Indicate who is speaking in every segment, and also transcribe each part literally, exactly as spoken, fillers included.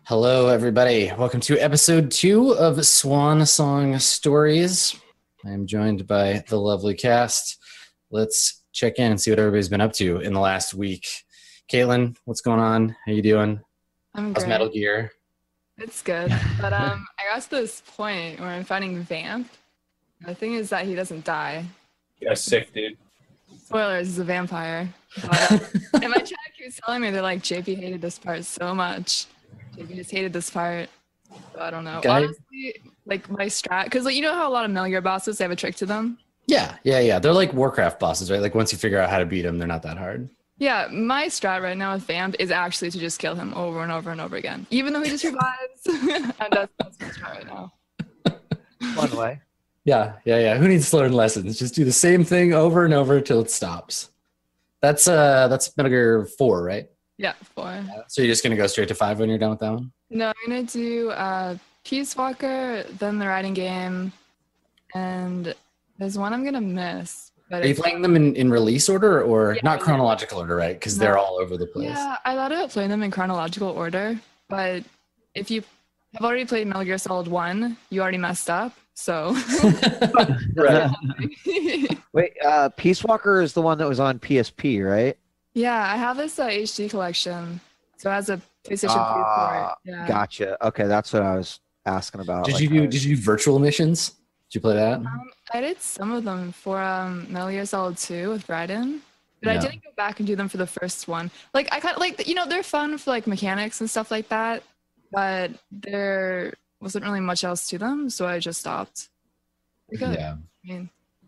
Speaker 1: Hello, everybody. Welcome to episode two of Swan Song Stories. I am joined by the lovely cast. Let's check in and see what everybody's been up to in the last week. Caitlin, what's going on? How you doing?
Speaker 2: I'm
Speaker 1: How's
Speaker 2: great.
Speaker 1: Metal Gear?
Speaker 2: It's good. But um, I got to this point where I'm fighting Vamp. The thing is that he doesn't die.
Speaker 3: Yeah, sick, dude.
Speaker 2: Spoilers, he's a vampire. But, uh, and my chat keeps telling me they're like, J P hated this part so much. J P just hated this part. So I don't know.
Speaker 1: Guy-
Speaker 2: Honestly, like my strat, because like you know how a lot of Metal Gear bosses, they have a trick to them?
Speaker 1: Yeah, yeah, yeah. They're like Warcraft bosses, right? Like once you figure out how to beat them, they're not that hard.
Speaker 2: Yeah, my strat right now with Vamp is actually to just kill him over and over and over again. Even though he just revives. And that's, that's my strat right now.
Speaker 4: One way.
Speaker 1: Yeah, yeah, yeah. Who needs to learn lessons? Just do the same thing over and over until it stops. That's uh, that's Metal Gear four, right?
Speaker 2: Yeah, four.
Speaker 1: So you're just gonna go straight to five when you're done with that one?
Speaker 2: No, I'm gonna do uh, Peace Walker, then the riding game, and there's one I'm gonna miss. But
Speaker 1: Are you
Speaker 2: it's-
Speaker 1: playing them in, in release order or
Speaker 2: Yeah,
Speaker 1: not
Speaker 2: yeah.
Speaker 1: chronological order, right? Because
Speaker 2: No.
Speaker 1: they're all over the place.
Speaker 2: Yeah, I thought about playing them in chronological order, but if you have already played Metal Gear Solid one, you already messed up. So
Speaker 1: Right.
Speaker 4: Wait, uh, Peace Walker is the one that was on P S P, right?
Speaker 2: yeah, I have this uh, H D collection, so it has a PlayStation
Speaker 4: Ah,
Speaker 2: three port. Yeah.
Speaker 4: Gotcha. Okay, that's what I was asking about.
Speaker 1: Did
Speaker 4: Like,
Speaker 1: you do
Speaker 4: I-
Speaker 1: did you do virtual missions? Did you play that?
Speaker 2: Um, I did some of them for um, Metal Gear Solid two with Raiden, but I
Speaker 1: Yeah.
Speaker 2: didn't go back and do them for the first one. Like I kind of like you know they're fun for like mechanics and stuff like that, but there wasn't really much else to them, so I just stopped. Because,
Speaker 1: Yeah.
Speaker 2: I mean,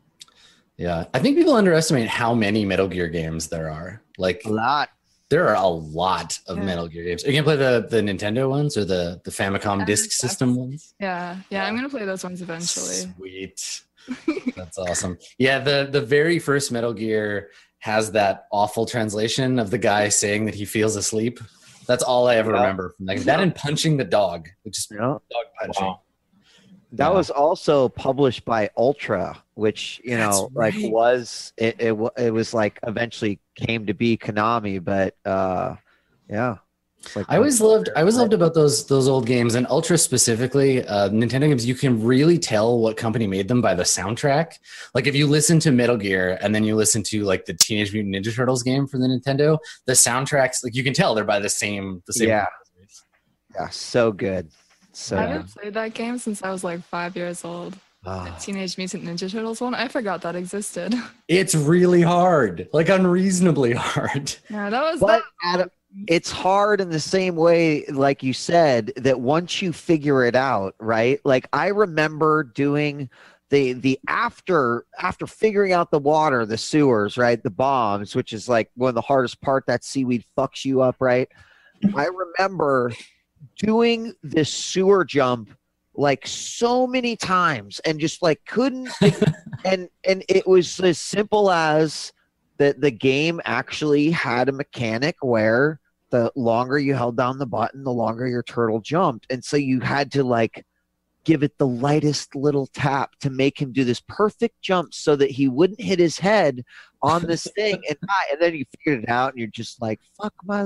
Speaker 1: Yeah. I think people underestimate how many Metal Gear games there are. Like
Speaker 4: a lot.
Speaker 1: there are a lot of
Speaker 2: Yeah.
Speaker 1: Metal Gear games. Are you gonna play the, the Nintendo ones or the, the Famicom
Speaker 2: Yeah,
Speaker 1: Disk
Speaker 2: that's-
Speaker 1: System ones?
Speaker 2: yeah, yeah, I'm gonna play those ones eventually.
Speaker 1: Sweet. That's awesome. Yeah, the the very first Metal Gear has that awful translation of the guy saying that he feels asleep. That's all I ever
Speaker 4: Yeah.
Speaker 1: remember from that. That and punching the dog. Which is
Speaker 4: You know,
Speaker 1: dog punching.
Speaker 3: Wow.
Speaker 4: that
Speaker 1: Yeah.
Speaker 4: was also published by Ultra, which you know,
Speaker 1: That's
Speaker 4: like
Speaker 1: right.
Speaker 4: was it, it? wa- It was like eventually came to be Konami, but uh, yeah. It's like
Speaker 1: I always loved I always loved about those those old games, and Ultra specifically, uh, Nintendo games. You can really tell what company made them by the soundtrack. Like if you listen to Metal Gear and then you listen to like the Teenage Mutant Ninja Turtles game for the Nintendo, the soundtracks, like you can tell they're by the same the same.
Speaker 4: Yeah.
Speaker 1: composers.
Speaker 4: yeah, so good. So
Speaker 2: I
Speaker 4: good.
Speaker 2: haven't played that game since I was like five years old.
Speaker 4: Ah.
Speaker 2: Teenage Mutant Ninja Turtles one, I forgot that existed.
Speaker 1: It's really hard, like unreasonably hard.
Speaker 2: Yeah, that was
Speaker 4: But
Speaker 2: that.
Speaker 4: Adam, it's hard in the same way, like you said, that once you figure it out, right? Like I remember doing the the after after figuring out the water, the sewers, right? The bombs, which is like one of the hardest part. That seaweed fucks you up, right? I remember doing this sewer jump like so many times and just like couldn't and and it was as simple as that the game actually had a mechanic where the longer you held down the button, the longer your turtle jumped. And so you had to like give it the lightest little tap to make him do this perfect jump so that he wouldn't hit his head on this thing and die. And then you figured it out and you're just like, fuck my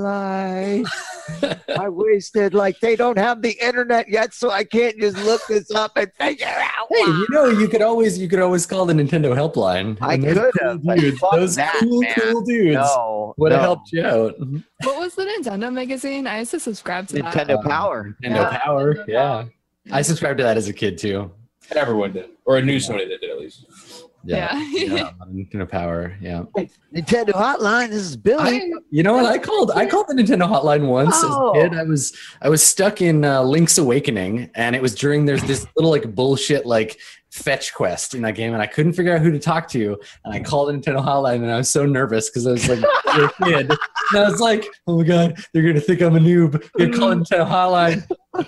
Speaker 4: life. I wasted, like, they don't have the internet yet, so I can't just look this up and figure out.
Speaker 1: Hey, you know, you could always you could always call the Nintendo helpline.
Speaker 4: I
Speaker 1: And those
Speaker 4: could
Speaker 1: cool
Speaker 4: have, but
Speaker 1: dudes,
Speaker 4: fuck
Speaker 1: those
Speaker 4: that,
Speaker 1: cool,
Speaker 4: man.
Speaker 1: cool dudes
Speaker 4: No,
Speaker 1: would have
Speaker 4: no.
Speaker 1: helped you out.
Speaker 2: What was the Nintendo magazine? I used to subscribe to that.
Speaker 4: Nintendo
Speaker 1: Uh,
Speaker 4: Power.
Speaker 1: Nintendo
Speaker 2: Yeah.
Speaker 1: Power, yeah. I subscribed to that as a kid too.
Speaker 3: Everyone did, or I knew somebody that did at least.
Speaker 2: Yeah.
Speaker 1: yeah. Nintendo Power, yeah.
Speaker 4: Nintendo Hotline. This is Billy.
Speaker 1: I, you know what? I called I called the Nintendo hotline once
Speaker 4: Oh.
Speaker 1: as a kid. I was I was stuck in uh, Link's Awakening, and it was during there's this little like bullshit like fetch quest in that game, and I couldn't figure out who to talk to. And I called the Nintendo hotline, and I was so nervous because I was like a kid. And I was like, oh my god, they're gonna think I'm a noob. You're calling Nintendo hotline.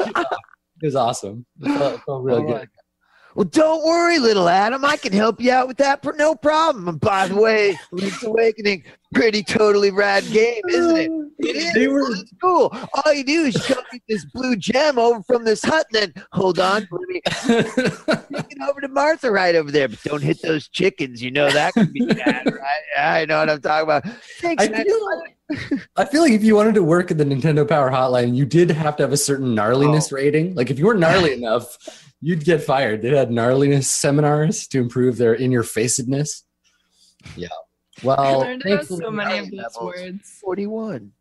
Speaker 1: It was awesome. It felt, it felt really
Speaker 4: Oh,
Speaker 1: good.
Speaker 4: Well, don't worry, little Adam. I can help you out with that for no problem. And by the way, Link's Awakening, pretty totally rad game, isn't it? It is.
Speaker 1: They were-
Speaker 4: Well, it's cool. All you do is you go get this blue gem over from this hut, and then hold on, let me take it over to Martha right over there. But don't hit those chickens. You know that could be bad, right? I know what I'm talking about. Thanks,
Speaker 1: I
Speaker 4: man.
Speaker 1: feel, I feel like if you wanted to work at the Nintendo Power Hotline, you did have to have a certain gnarliness
Speaker 4: Oh.
Speaker 1: rating. Like if you weren't gnarly enough, you'd get fired. They had gnarliness seminars to improve their in-your-facedness. Yeah.
Speaker 2: I
Speaker 1: Well,
Speaker 2: learned about
Speaker 1: thankfully,
Speaker 2: so many of those
Speaker 4: levels.
Speaker 2: words.
Speaker 4: forty-one.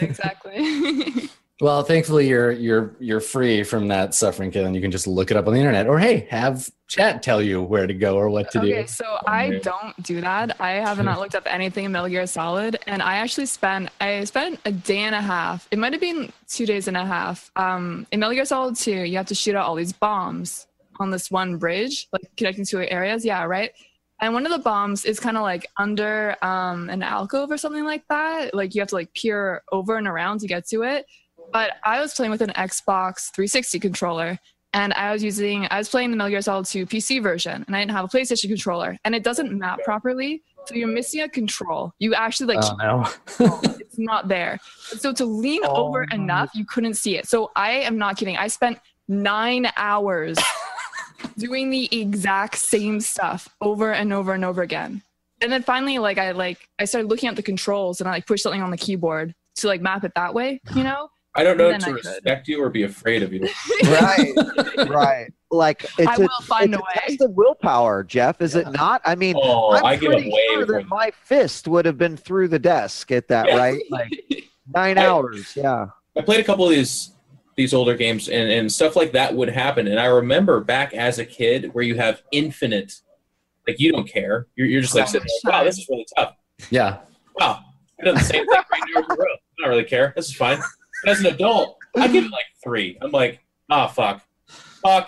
Speaker 2: Exactly.
Speaker 1: well, thankfully you're you're you're free from that suffering, Kaylin. You can just look it up on the internet, or hey, have chat tell you where to go or what to
Speaker 2: Okay,
Speaker 1: do.
Speaker 2: so I don't do that. I have not looked up anything in Metal Gear Solid, and I actually spent I spent a day and a half. It might have been two days and a half. Um, in Metal Gear Solid two, you have to shoot out all these bombs on this one bridge, like connecting two areas. Yeah, right. And one of the bombs is kind of like under um, an alcove or something like that. Like you have to like peer over and around to get to it. But I was playing with an Xbox three sixty controller, and I was using I was playing the Metal Gear Solid two P C version, and I didn't have a PlayStation controller, and it doesn't map properly, so you're missing a control. You actually like
Speaker 1: Oh no.
Speaker 2: it's not there. So to lean
Speaker 4: Oh,
Speaker 2: over enough, you couldn't see it. So I am not kidding. I spent nine hours doing the exact same stuff over and over and over again. And then finally, like I like I started looking at the controls, and I like pushed something on the keyboard to like map it that way, you know?
Speaker 3: I don't know
Speaker 2: Then
Speaker 3: to
Speaker 2: I could.
Speaker 3: respect you or be afraid of you.
Speaker 4: Right, right. Like it's
Speaker 2: I
Speaker 4: a,
Speaker 2: will find
Speaker 4: it's
Speaker 2: a way.
Speaker 4: test of willpower, Jeff. Is it not? I mean,
Speaker 3: Oh,
Speaker 4: I'm
Speaker 3: I give it
Speaker 4: pretty
Speaker 3: way
Speaker 4: sure
Speaker 3: before
Speaker 4: that my fist would have been through the desk at that,
Speaker 3: Yeah.
Speaker 4: right? Like nine
Speaker 3: I-
Speaker 4: hours. Yeah.
Speaker 3: I played a couple of these these older games, and, and stuff like that would happen. And I remember back as a kid where you have infinite, like you don't care. You're, you're just like,
Speaker 2: Oh,
Speaker 3: sitting there, wow, this is really tough.
Speaker 1: Yeah.
Speaker 3: Wow, I done the same thing three years in a row. I don't really care. This is fine. But as an adult, I give it like three. I'm like, ah, fuck. Fuck.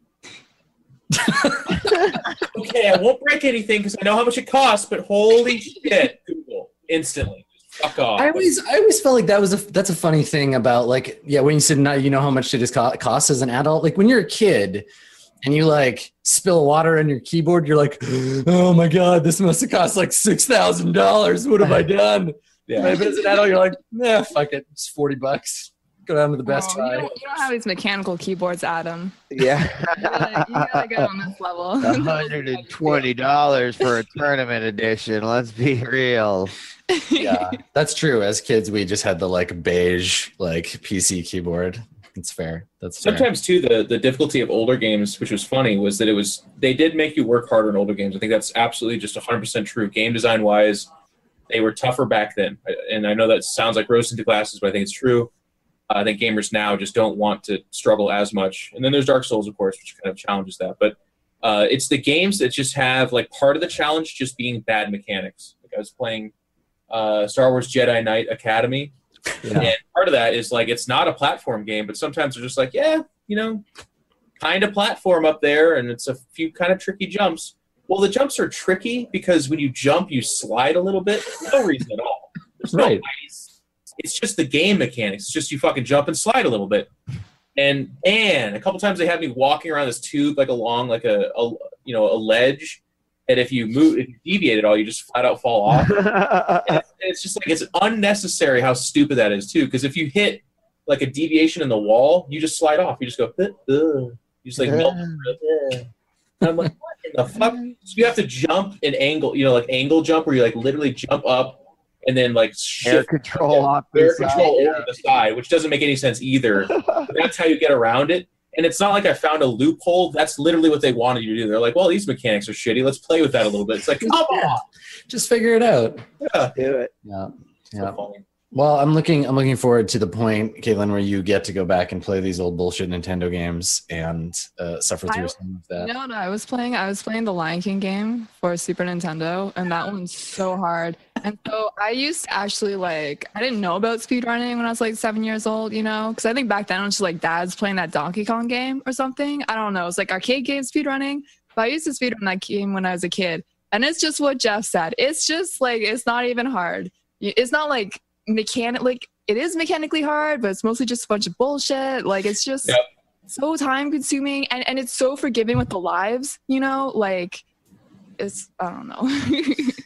Speaker 3: Okay, I won't break anything because I know how much it costs, but holy shit, Google, instantly. Just fuck off.
Speaker 1: I always, I always felt like that was a that's a funny thing about like yeah when you said now you know how much it is co- costs as an adult, like when you're a kid and you like spill water on your keyboard, you're like, oh my god, this must have cost like six thousand dollars. What have I done?
Speaker 3: Yeah.
Speaker 1: But as an adult, you're like, nah, fuck it, it's forty bucks. Go down to the Best
Speaker 2: Oh, you,
Speaker 1: Buy.
Speaker 2: don't, you don't have these mechanical keyboards, Adam.
Speaker 4: Yeah.
Speaker 2: You gotta, you gotta go on this level.
Speaker 4: one hundred twenty dollars for a tournament edition. Let's be real.
Speaker 1: Yeah, that's true. As kids, we just had the like beige like P C keyboard. It's fair. That's fair.
Speaker 3: Sometimes too, the the difficulty of older games, which was funny, was that it was they did make you work harder in older games. I think that's absolutely just one hundred percent true. Game design wise, they were tougher back then, and I know that sounds like rose tinted glasses, but I think it's true. Uh, I think gamers now just don't want to struggle as much. And then there's Dark Souls, of course, which kind of challenges that. But uh, it's the games that just have like part of the challenge just being bad mechanics. Like I was playing uh, Star Wars Jedi Knight Academy.
Speaker 1: Yeah.
Speaker 3: And part of that is like it's not a platform game, but sometimes they're just like, yeah, you know, kind of platform up there, and it's a few kind of tricky jumps. Well, the jumps are tricky because when you jump, you slide a little bit. For no reason at all. There's no
Speaker 1: Right.
Speaker 3: ice. It's just the game mechanics. It's just you fucking jump and slide a little bit. And and a couple times they had me walking around this tube like along like a, a you know a ledge. And if you move, if you deviate at all, you just flat out fall off. And it's, it's just like it's unnecessary how stupid that is too. Because if you hit like a deviation in the wall, you just slide off. You just go, "Ugh." You just like melt. And I'm like, what in the fuck? So you have to jump and angle, you know, like angle jump, where you like literally jump up and then like
Speaker 4: Air
Speaker 3: shift
Speaker 4: control off the
Speaker 3: air
Speaker 4: side.
Speaker 3: control over the side, which doesn't make any sense either. But that's how you get around it. And it's not like I found a loophole. That's literally what they wanted you to do. They're like, well, these mechanics are shitty. Let's play with that a little bit. It's like, come on.
Speaker 1: Just figure it out.
Speaker 3: Yeah.
Speaker 4: Do it.
Speaker 1: Yeah.
Speaker 3: So
Speaker 1: Yeah.
Speaker 3: funny.
Speaker 1: Well, I'm looking. I'm looking forward to the point, Caitlin, where you get to go back and play these old bullshit Nintendo games and uh, suffer through
Speaker 2: I-
Speaker 1: some of that.
Speaker 2: You know what I was playing? I was playing the Lion King game for Super Nintendo, and that one's so hard. And so I used to actually like, I didn't know about speedrunning when I was like seven years old, you know? Because I think back then it was just like dad's playing that Donkey Kong game or something. I don't know. It's like arcade game speedrunning. But I used to speedrun that game when I was a kid. And it's just what Jeff said. It's just like, it's not even hard. It's not like mechanic, like, it is mechanically hard, but it's mostly just a bunch of bullshit. Like, it's just
Speaker 3: Yep.
Speaker 2: so time consuming, and, and it's so forgiving with the lives, you know? Like, it's, I don't know.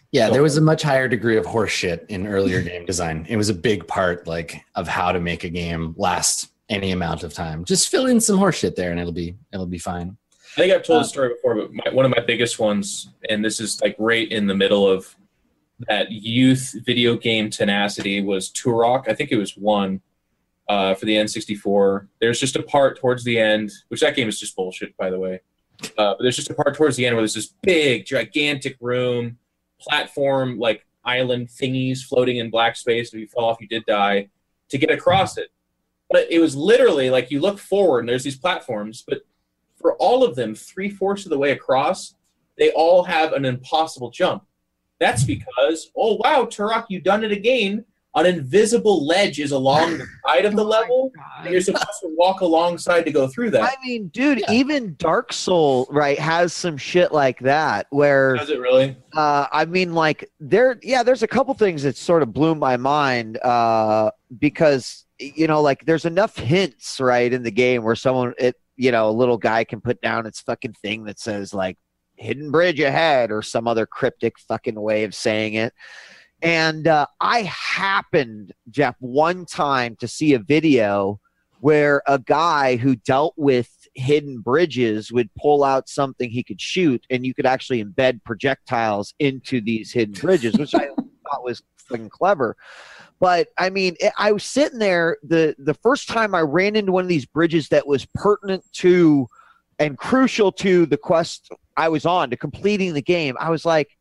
Speaker 1: Yeah,
Speaker 3: So-
Speaker 1: there was a much higher degree of horseshit in earlier game design. It was a big part, like, of how to make a game last any amount of time. Just fill in some horseshit there, and it'll be it'll be fine.
Speaker 3: I think I've told
Speaker 1: Uh,
Speaker 3: the story before, but my, one of my biggest ones, and this is like right in the middle of that youth video game tenacity, was Turok. I think it was one uh, for the N sixty-four. There's just a part towards the end, which that game is just bullshit, by the way. Uh, but there's just a part towards the end where there's this big, gigantic room, platform, like island thingies floating in black space. If you fall off, you did die. To get across it, but it was literally like you look forward and there's these platforms, but for all of them, three-fourths of the way across, they all have an impossible jump. That's because, oh, wow, Turok, you've done it again. An invisible ledge is along the side of the
Speaker 2: Oh my
Speaker 3: level,
Speaker 2: God.
Speaker 3: and you're supposed to walk alongside to go through that.
Speaker 4: I mean, dude,
Speaker 1: Yeah.
Speaker 4: even Dark Soul, right, has some shit like that where
Speaker 3: Does it really?
Speaker 4: uh I mean like there yeah, there's a couple things that sort of blew my mind uh because you know, like there's enough hints, right, in the game where someone it you know, a little guy can put down its fucking thing that says like hidden bridge ahead or some other cryptic fucking way of saying it. And uh, I happened, Jeff, one time to see a video where a guy who dealt with hidden bridges would pull out something he could shoot, and you could actually embed projectiles into these hidden bridges, which I thought was fucking clever. But I mean, it, I was sitting there the the first time I ran into one of these bridges that was pertinent to and crucial to the quest I was on, to completing the game. I was like,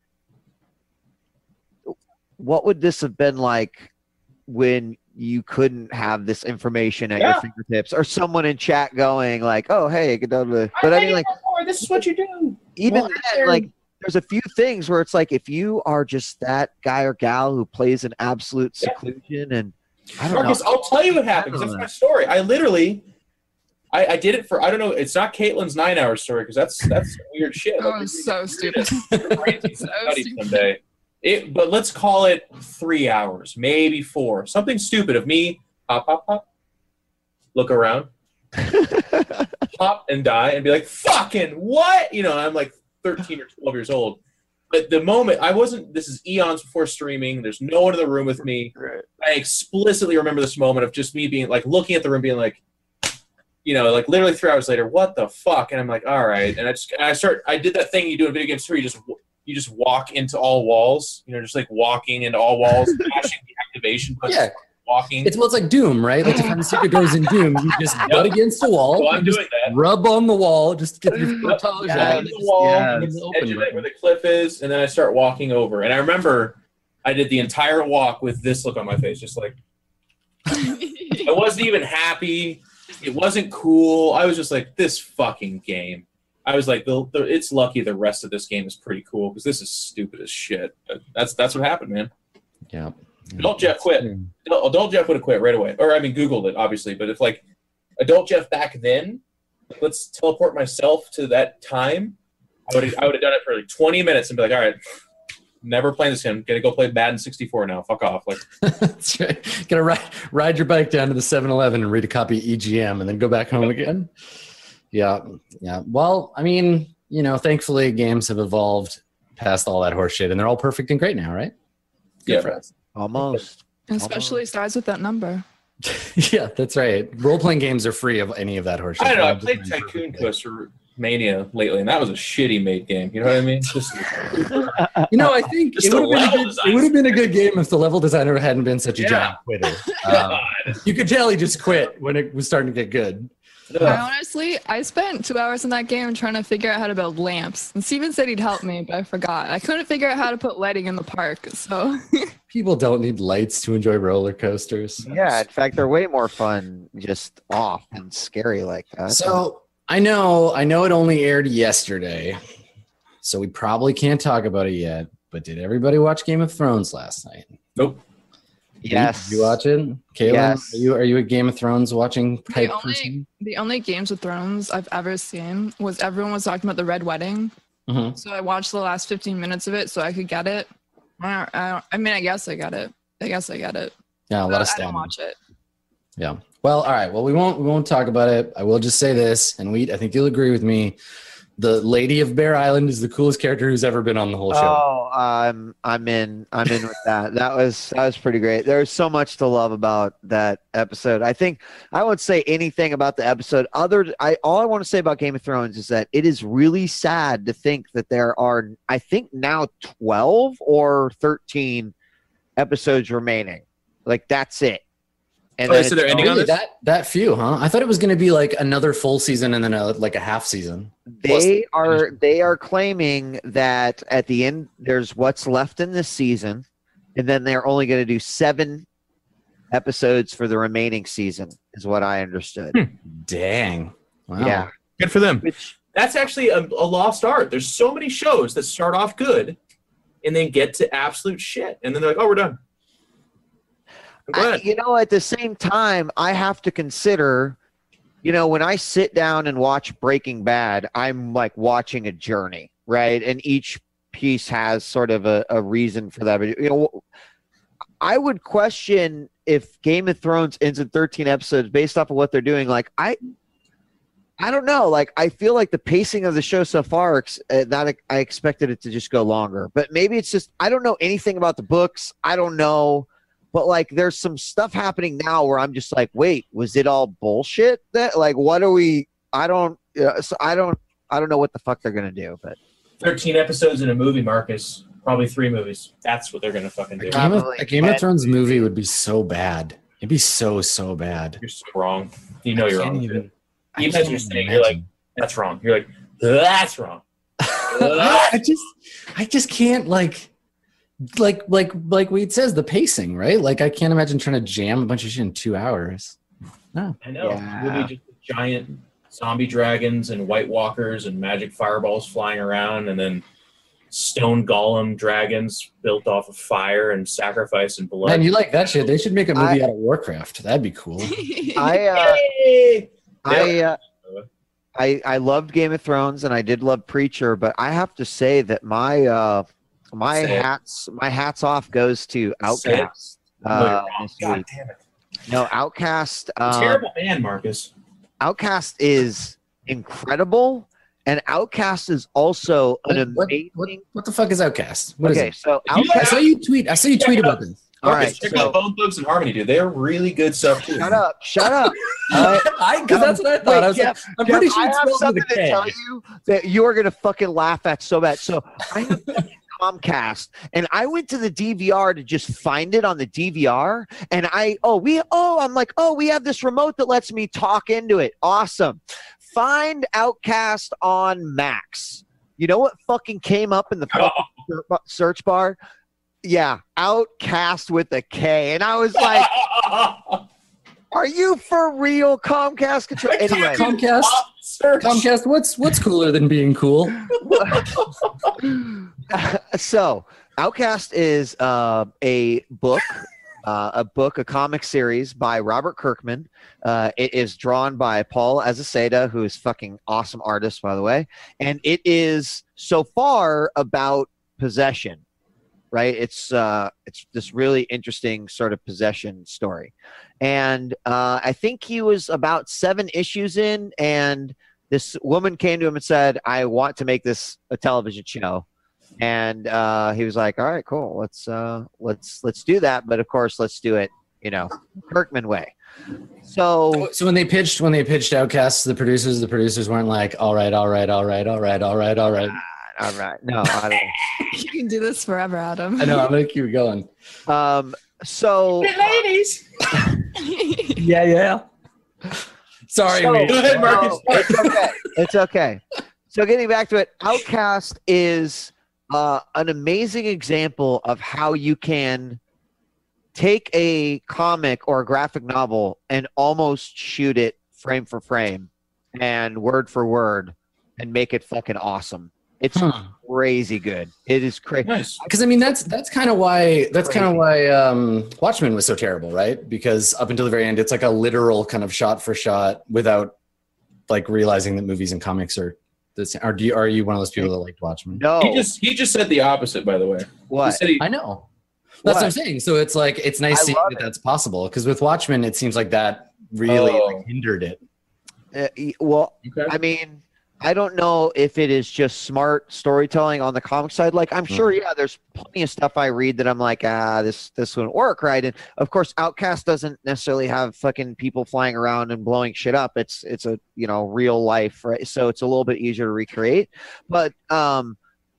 Speaker 4: what would this have been like when you couldn't have this information at
Speaker 3: Yeah.
Speaker 4: your fingertips, or someone in chat going like, oh, hey, get down to the, but I mean, like,
Speaker 3: before, this is what you do.
Speaker 4: even
Speaker 3: Well,
Speaker 4: then, like, there's a few things where it's like, if you are just that guy or gal who plays in absolute
Speaker 3: Yeah.
Speaker 4: seclusion, and I don't
Speaker 3: Marcus,
Speaker 4: know.
Speaker 3: I'll tell you what happened, 'cause
Speaker 4: I
Speaker 3: that's
Speaker 4: don't
Speaker 3: my story. I literally, I, I did it for, I don't know, it's not Caitlin's nine-hour story, because that's that's weird shit.
Speaker 2: That was so stupid.
Speaker 3: Crazy
Speaker 2: So
Speaker 3: study
Speaker 2: stupid.
Speaker 3: someday. It, but let's call it three hours, maybe four. Something stupid of me, pop, pop, pop, look around, pop and die, and be like, fucking what? You know, I'm like thirteen or twelve years old. But the moment, I wasn't, this is eons before streaming, there's no one in the room with me. I explicitly remember this moment of just me being like, looking at the room, being like, you know, like literally three hours later, what the fuck? And I'm like, all right. And I just, and I start, I did that thing you do in video games too, where you just, you just walk into all walls, you know, just like walking into all walls, mashing the activation button,
Speaker 1: Yeah.
Speaker 3: walking.
Speaker 1: It's well, it's like Doom, right? Like to find the secret doors in Doom, you just butt against a wall,
Speaker 3: So I'm
Speaker 1: and just
Speaker 3: doing that.
Speaker 1: rub on the wall, just get your foot
Speaker 3: Yep.
Speaker 1: toes
Speaker 3: Yeah,
Speaker 1: out,
Speaker 3: into the
Speaker 1: and
Speaker 3: wall,
Speaker 1: yeah,
Speaker 3: and
Speaker 1: it's
Speaker 3: the
Speaker 1: open
Speaker 3: edge of it
Speaker 1: button.
Speaker 3: where the cliff is, and then I start walking over. And I remember I did the entire walk with this look on my face, just like, I wasn't even happy. It wasn't cool. I was just like, this fucking game. I was like, the, the, it's lucky the rest of this game is pretty cool, because this is stupid as shit. But that's that's what happened, man.
Speaker 1: Yeah.
Speaker 3: Adult Jeff quit. Adult adult Jeff would have quit right away. Or, I mean, Googled it, obviously. But if, like, adult Jeff back then, like, let's teleport myself to that time, I would I would have done it for like twenty minutes and be like, all right, never playing this game. Gonna go play Madden sixty-four now. Fuck off. Like,
Speaker 1: That's right. Gotta ride, ride your bike down to the seven eleven and read a copy of E G M and then go back home again. Yeah. Yeah. Well, I mean, you know, thankfully games have evolved past all that horse shit and they're all perfect and great now, right? Good
Speaker 3: Yeah.
Speaker 1: for us.
Speaker 4: Almost.
Speaker 2: Especially starts with that number.
Speaker 1: Yeah, that's right. Role-playing games are free of any of that horse shit.
Speaker 3: I don't know. I
Speaker 1: They're
Speaker 3: played
Speaker 1: designed
Speaker 3: Tycoon
Speaker 1: perfectly.
Speaker 3: Coaster Mania lately, and that was a shitty made game. You know what I mean? Just,
Speaker 1: You know, I think
Speaker 3: Just
Speaker 1: it
Speaker 3: the
Speaker 1: would, have been a
Speaker 3: level
Speaker 1: good,
Speaker 3: design.
Speaker 1: it would have been a good game if the level designer hadn't been such a
Speaker 3: Yeah.
Speaker 1: giant quitter. Um,
Speaker 3: God.
Speaker 1: you could tell he just quit when it was starting to get good.
Speaker 2: I honestly, I spent two hours in that game trying to figure out how to build lamps. And Steven said he'd help me, but I forgot. I couldn't figure out how to put lighting in the park. So
Speaker 1: People don't need lights to enjoy roller coasters.
Speaker 4: Yeah, in fact, they're way more fun just off and scary like that.
Speaker 1: So I know, I know it only aired yesterday, so we probably can't talk about it yet. But did everybody watch Game of Thrones last night?
Speaker 3: Nope.
Speaker 4: yes.
Speaker 1: Did you watch it, Caitlin?
Speaker 4: Yes.
Speaker 1: Are you are you a Game of Thrones watching
Speaker 2: the
Speaker 1: type
Speaker 2: only,
Speaker 1: person?
Speaker 2: the only Games of Thrones I've ever seen was everyone was talking about the Red Wedding.
Speaker 1: Mhm.
Speaker 2: So I watched the last fifteen minutes of it so I could get it. I, don't- I, don't- I mean, I guess I got it. I guess I get it.
Speaker 1: Yeah, a lot
Speaker 2: But
Speaker 1: of
Speaker 2: I
Speaker 1: stuff.
Speaker 2: don't watch it.
Speaker 1: Yeah. Well, all right. Well, we won't we won't talk about it. I will just say this, and we I think you'll agree with me the Lady of Bear Island is the coolest character who's ever been on the whole show.
Speaker 4: Oh, I'm I'm in. I'm in with that. That was that was pretty great. There's so much to love about that episode. I think I won't say anything about the episode. Other, I all I want to say about Game of Thrones is that it is really sad to think that there are, I think now twelve or thirteen episodes remaining. Like that's it. And
Speaker 3: Oh,
Speaker 4: then
Speaker 3: so they're
Speaker 4: it's
Speaker 3: ending on
Speaker 1: Really,
Speaker 3: this?
Speaker 1: that that few, huh? I thought it was going to be like another full season and then a, like a half season.
Speaker 4: They are they are claiming that at the end there's what's left in this season, and then they're only going to do seven episodes for the remaining season, is what I understood.
Speaker 3: Hmm.
Speaker 1: Dang. Wow.
Speaker 4: Yeah,
Speaker 3: Good for them.
Speaker 4: which
Speaker 3: That's actually a, a lost art. There's so many shows that start off good and then get to absolute shit. And then they're like, oh, we're done. I'm
Speaker 4: I,
Speaker 3: glad.
Speaker 4: you know, at the same time, I have to consider, you know, when I sit down and watch Breaking Bad, I'm like watching a journey, right? And each piece has sort of a, a reason for that. But, you know, I would question if Game of Thrones ends in thirteen episodes based off of what they're doing. Like, I, I don't know. Like, I feel like the pacing of the show so far, ex- uh, that I expected it to just go longer. But maybe it's just I don't know anything about the books. I don't know. But like, there's some stuff happening now where I'm just like, wait, was it all bullshit? That like, what are we? I don't. Uh, so I don't. I don't know what the fuck they're gonna do. But
Speaker 3: thirteen episodes in a movie, Marcus. Probably three movies. That's what they're going to fucking do.
Speaker 1: A Game, of,
Speaker 4: Probably
Speaker 1: a Game of
Speaker 4: ten.
Speaker 1: Thrones movie would be so bad. It'd be so, so bad.
Speaker 3: You're so wrong. You know you're
Speaker 1: I can't
Speaker 3: wrong.
Speaker 1: even- I
Speaker 3: Even
Speaker 1: can't
Speaker 3: as you're
Speaker 1: even
Speaker 3: saying, you're like,
Speaker 1: imagine.
Speaker 3: that's wrong. You're like, that's wrong.
Speaker 1: I just, I just can't like, like, like, like Wade says, the pacing, right? Like, I can't imagine trying to jam a bunch of shit in two hours. No.
Speaker 3: I know.
Speaker 4: Yeah.
Speaker 3: We'll be just giant zombie dragons and White Walkers and magic fireballs flying around, and then stone golem dragons built off of fire and sacrifice and blood.
Speaker 1: Man, you like that shit? They should make a movie
Speaker 4: I-
Speaker 1: out of Warcraft. That'd be cool.
Speaker 4: I, uh,
Speaker 3: Yay!
Speaker 4: I, uh, I, I loved Game of Thrones and I did love Preacher, but I have to say that my, uh, my
Speaker 3: Say it.
Speaker 4: hats, my hats off goes to
Speaker 3: Say it.
Speaker 4: Outcast.
Speaker 3: No, you're
Speaker 4: Uh,
Speaker 3: wrong.
Speaker 4: this
Speaker 3: God
Speaker 4: week.
Speaker 3: damn it.
Speaker 4: No, Outcast. Um,
Speaker 3: Terrible man, Marcus.
Speaker 4: Outcast is incredible, and Outcast is also an
Speaker 1: What,
Speaker 4: amazing.
Speaker 1: what, what the fuck is Outcast? What is
Speaker 4: okay,
Speaker 1: it?
Speaker 4: so
Speaker 3: If you
Speaker 1: I
Speaker 4: Outcast.
Speaker 1: saw you tweet. I saw you
Speaker 3: Check
Speaker 1: tweet
Speaker 3: it
Speaker 1: about
Speaker 3: out.
Speaker 1: this.
Speaker 4: All
Speaker 3: Marcus,
Speaker 4: right,
Speaker 3: check
Speaker 4: so-
Speaker 3: out Bone Thugs and Harmony, dude. They're really good stuff too.
Speaker 4: Shut up! Shut up! Uh,
Speaker 1: I, because that's what I thought.
Speaker 4: Wait,
Speaker 1: I was
Speaker 4: Jeff,
Speaker 1: like, I'm
Speaker 4: Jeff,
Speaker 1: pretty sure
Speaker 4: I
Speaker 1: it's
Speaker 4: have
Speaker 1: spelled
Speaker 4: something
Speaker 1: with a
Speaker 4: to
Speaker 1: K.
Speaker 4: tell you that you are gonna fucking laugh at so bad. So I have Comcast, and I went to the D V R to just find it on the D V R, and I oh we oh I'm like oh we have this remote that lets me talk into it. Awesome. Find Outcast on Max. You know what fucking came up in the fucking search bar? Yeah, Outcast with a K, and I was like, "Are you for real, Comcast control?" Anyway,
Speaker 1: Comcast.
Speaker 3: Search.
Speaker 1: Comcast. What's what's cooler than being cool?
Speaker 4: so Outcast is uh, a book, uh, a book, a comic series by Robert Kirkman. Uh, it is drawn by Paul Azaceta, who is fucking awesome artist, by the way, and it is so far about possession. Right, it's uh, it's this really interesting sort of possession story, and uh, I think he was about seven issues in, and this woman came to him and said, "I want to make this a television show," and uh, he was like, "All right, cool, let's uh, let's let's do that, but of course, let's do it, you know, Kirkman way." So
Speaker 1: So when they pitched, when they pitched Outcast to the producers, the producers weren't like, "All right, all right, all right, all right, all right, all right."
Speaker 4: all right, no, I don't.
Speaker 2: You can do this forever, Adam.
Speaker 1: I know. I'm gonna keep going.
Speaker 4: Um, so
Speaker 3: ladies.
Speaker 1: Yeah, yeah. Sorry,
Speaker 4: So-
Speaker 1: Wade.
Speaker 3: Go ahead, Marcus.
Speaker 4: No, it's okay. It's okay. So getting back to it, Outcast is uh, an amazing example of how you can take a comic or a graphic novel and almost shoot it frame for frame and word for word and make it fucking awesome. It's
Speaker 1: Huh.
Speaker 4: crazy good. It is crazy.
Speaker 3: Nice.
Speaker 1: Because I mean, that's that's kind of why that's kind of why um, Watchmen was so terrible, right? Because up until the very end, it's like a literal kind of shot for shot without like realizing that movies and comics are the same. Or do you, are you one of those people that liked Watchmen?
Speaker 4: No,
Speaker 3: He just he just said the opposite, by the way. He
Speaker 4: what?
Speaker 3: said he,
Speaker 1: I know. That's what I'm
Speaker 4: What?
Speaker 1: saying. So it's like it's nice
Speaker 4: I
Speaker 1: seeing
Speaker 4: love
Speaker 1: that
Speaker 4: it.
Speaker 1: that's possible. Because with Watchmen, it seems like that really
Speaker 3: Oh.
Speaker 1: like, hindered it.
Speaker 4: Uh, y- well,
Speaker 3: okay.
Speaker 4: I mean, I don't know if it is just smart storytelling on the comic side. Like, I'm sure, yeah, there's plenty of stuff I read that I'm like, ah, this this wouldn't work, right? And of course, Outcast doesn't necessarily have fucking people flying around and blowing shit up. It's it's a you know real life, right? So it's a little bit easier to recreate. But um,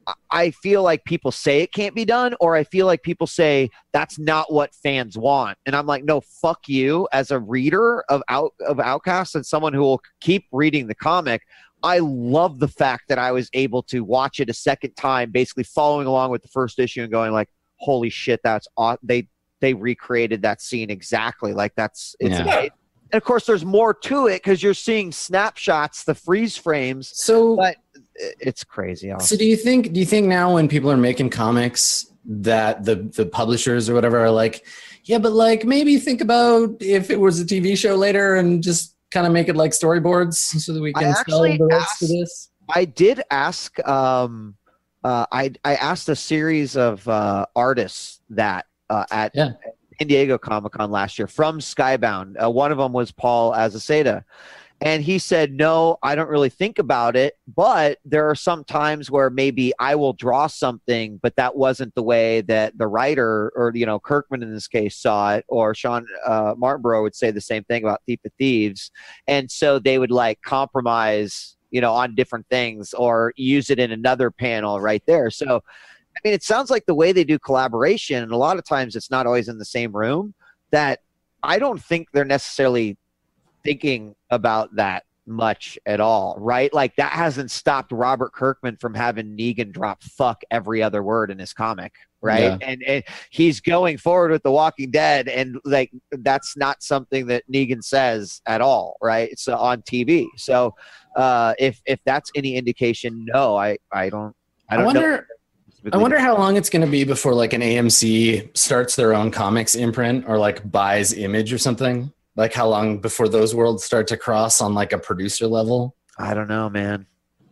Speaker 4: I feel like people say it can't be done, or I feel like people say that's not what fans want. And I'm like, no, fuck you. As a reader of out of Outcast and someone who will keep reading the comic, I love the fact that I was able to watch it a second time, basically following along with the first issue and going like, holy shit, that's aw-. they they recreated that scene exactly. Like that's it's
Speaker 1: Yeah.
Speaker 4: amazing. And of course, there's more to it because you're seeing snapshots, the freeze frames.
Speaker 1: So,
Speaker 4: But it's crazy.
Speaker 1: so do you think? Do you think now when people are making comics that the the publishers or whatever are like, yeah, but like maybe think about if it was a T V show later and just kind of make it like storyboards so that we
Speaker 4: I
Speaker 1: can sell
Speaker 4: actually
Speaker 1: the rights
Speaker 4: asked-
Speaker 1: to this?
Speaker 4: I did ask. Um, uh, I I asked a series of uh, artists that uh, at
Speaker 1: Yeah.
Speaker 4: San Diego Comic Con last year from Skybound. Uh, one of them was Paul Azaceta. And he said, no, I don't really think about it, but there are some times where maybe I will draw something, but that wasn't the way that the writer or, you know, Kirkman in this case saw it, or Sean uh, Martinborough would say the same thing about Thief of Thieves. And so they would like compromise, you know, on different things or use it in another panel right there. So, I mean, it sounds like the way they do collaboration, and a lot of times it's not always in the same room, that I don't think they're necessarily thinking about that much at all, right? Like that hasn't stopped Robert Kirkman from having Negan drop fuck every other word in his comic, right?
Speaker 1: Yeah.
Speaker 4: And, and he's going forward with The Walking Dead, and like that's not something that Negan says at all, right? It's uh, on T V. So uh, if if that's any indication, no, I I don't I
Speaker 1: I
Speaker 4: don't
Speaker 1: wonder.
Speaker 4: know.
Speaker 1: I wonder how long it's going to be before like an A M C starts their own comics imprint or like buys Image or something. Like how long before those worlds start to cross on like a producer level?
Speaker 4: I don't know, man.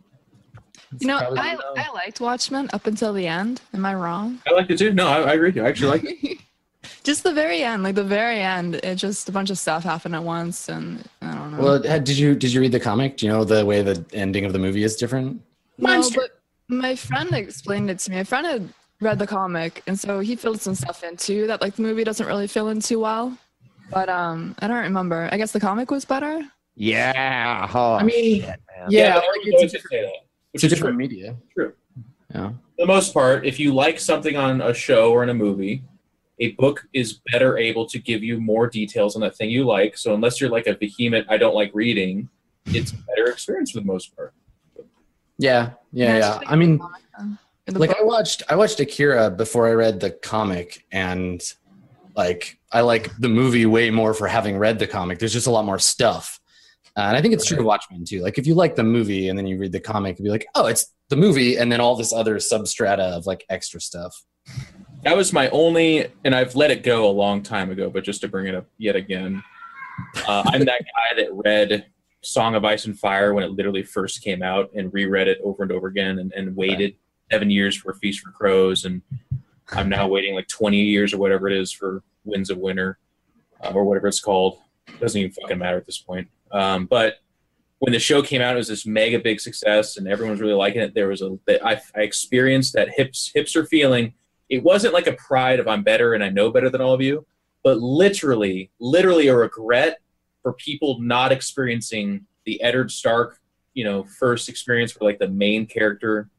Speaker 2: You know,
Speaker 1: Probably
Speaker 2: I,
Speaker 1: no.
Speaker 2: I liked Watchmen up until the end. Am I wrong?
Speaker 3: I like it too. No, I, I agree. I actually like it.
Speaker 2: Just the very end, like the very end, it just a bunch of stuff happened at once, and I don't know.
Speaker 1: Well, had- did you did you read the comic? Do you know the way the ending of the movie is different?
Speaker 2: no,
Speaker 3: Monster.
Speaker 2: but my friend explained it to me. My friend had read the comic, and so he filled some stuff in too that like the movie doesn't really fill in too well. But um, I don't remember. I guess the comic was better.
Speaker 4: Yeah. Oh,
Speaker 1: I mean,
Speaker 4: shit, man.
Speaker 1: yeah,
Speaker 3: but
Speaker 1: like
Speaker 3: everyone
Speaker 1: it's
Speaker 3: always
Speaker 1: a
Speaker 3: just say that,
Speaker 1: it's
Speaker 3: which
Speaker 1: a
Speaker 3: is
Speaker 1: different
Speaker 3: true.
Speaker 1: media.
Speaker 3: True.
Speaker 1: Yeah.
Speaker 3: For the most part, if you like something on a show or in a movie, a book is better able to give you more details on that thing you like. So unless you're like a vehement, I don't like reading, it's a better experience for the most part.
Speaker 1: Yeah, yeah, yeah.
Speaker 2: Actually,
Speaker 1: I mean,
Speaker 2: the comic, uh, the
Speaker 1: like
Speaker 2: book-
Speaker 1: I watched I watched Akira before I read the comic, and like I like the movie way more for having read the comic. There's just a lot more stuff. Uh, and I think it's true of Watchmen too. Like if you like the movie and then you read the comic, you'd be like, oh, it's the movie, and then all this other substrata of like extra stuff.
Speaker 3: That was my only, and I've let it go a long time ago, but just to bring it up yet again, uh, I'm that guy that read Song of Ice and Fire when it literally first came out and reread it over and over again and, and waited seven years for Feast for Crows, and I'm now waiting like twenty years or whatever it is for Winds of Winter uh, or whatever it's called. It doesn't even fucking matter at this point. Um, but when the show came out, it was this mega big success and everyone was really liking it. There was a, I, I experienced that hips, hipster feeling. It wasn't like a pride of I'm better and I know better than all of you, but literally, literally a regret for people not experiencing the Eddard Stark, you know, first experience where like the main character,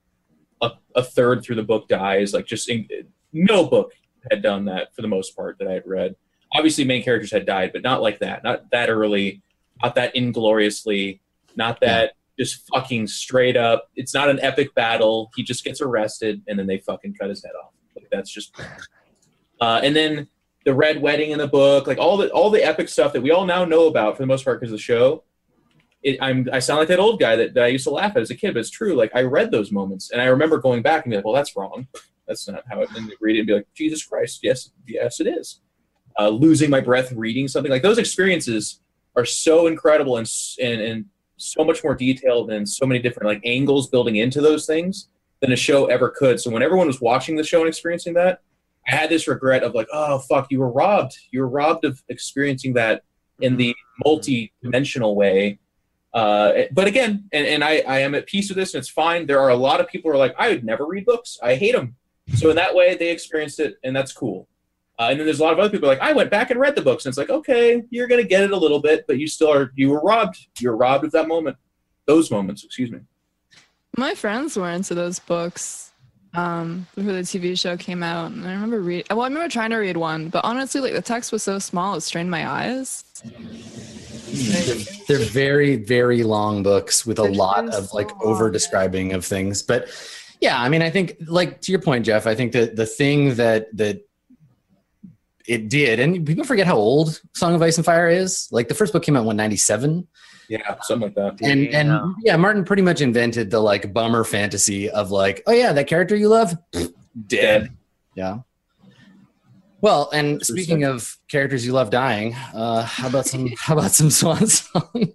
Speaker 3: a, a third through the book dies. Like just in, no book had done that for the most part that I had read. Obviously, main characters had died, but not like that. Not that early. Not that ingloriously. Not that just fucking straight up. It's not an epic battle. He just gets arrested, and then they fucking cut his head off. Like that's just. Uh, and then the Red Wedding in the book, like all the all the epic stuff that we all now know about for the most part because of the show. It, I'm I sound like that old guy that, that I used to laugh at as a kid, but it's true. Like I read those moments, and I remember going back and be like, "Well, that's wrong. That's not how it." And then read it and be like, "Jesus Christ, yes, yes, it is." Uh, losing my breath reading something like those experiences are so incredible and, and and so much more detailed and so many different like angles building into those things than a show ever could. So when everyone was watching the show and experiencing that, I had this regret of like, oh fuck, you were robbed. You were robbed of experiencing that in the multi-dimensional way Uh, but again, and, and I, I am at peace with this, and it's fine. There are a lot of people who are like, I would never read books. I hate them. So in that way, they experienced it, and that's cool. Uh, and then there's a lot of other people like, I went back and read the books, and it's like, okay, you're going to get it a little bit, but you still are, you were robbed. You're robbed of that moment. Those moments, excuse me.
Speaker 2: My friends were into those books um, before the T V show came out. And I remember read. Well, I remember trying to read one, but honestly, like the text was so small, it strained my eyes.
Speaker 1: They're very, very long books with a
Speaker 2: They're
Speaker 1: lot
Speaker 2: so
Speaker 1: of like
Speaker 2: long.
Speaker 1: over describing of things. But yeah, I mean, I think like to your point, Jeff, I think that the thing that that it did, and people forget how old Song of Ice and Fire is. Like the first book came out in what, ninety-seven?
Speaker 3: Yeah, something like that.
Speaker 1: And
Speaker 4: Yeah.
Speaker 1: and yeah, Martin pretty much invented the like bummer fantasy of like, oh yeah, that character you love, dead. Yeah. Well, and speaking of characters you love dying, uh, how about some how about some Swan Song?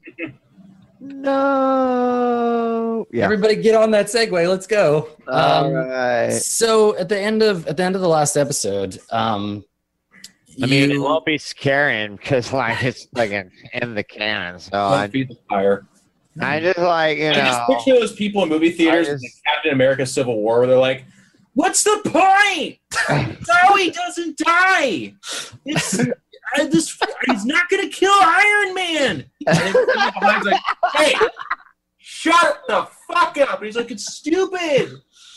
Speaker 4: No. Yeah.
Speaker 1: Everybody get on that segue. Let's go.
Speaker 4: All
Speaker 1: Um,
Speaker 4: right.
Speaker 1: So at the end of at the end of the last episode, um,
Speaker 5: I mean, it
Speaker 1: you-
Speaker 5: won't be scaring because like it's like in, in the canon. So
Speaker 3: Don't
Speaker 5: I,
Speaker 3: feed the fire.
Speaker 5: I just like you
Speaker 3: I just
Speaker 5: know.
Speaker 3: picture those people in movie theaters
Speaker 5: I
Speaker 3: in
Speaker 5: just-
Speaker 3: Captain America Civil War where they're like, what's the point? No, he doesn't die. It's, I just, he's not going to kill Iron Man. And then people behind's like, hey, shut the fuck up. And he's like, it's stupid.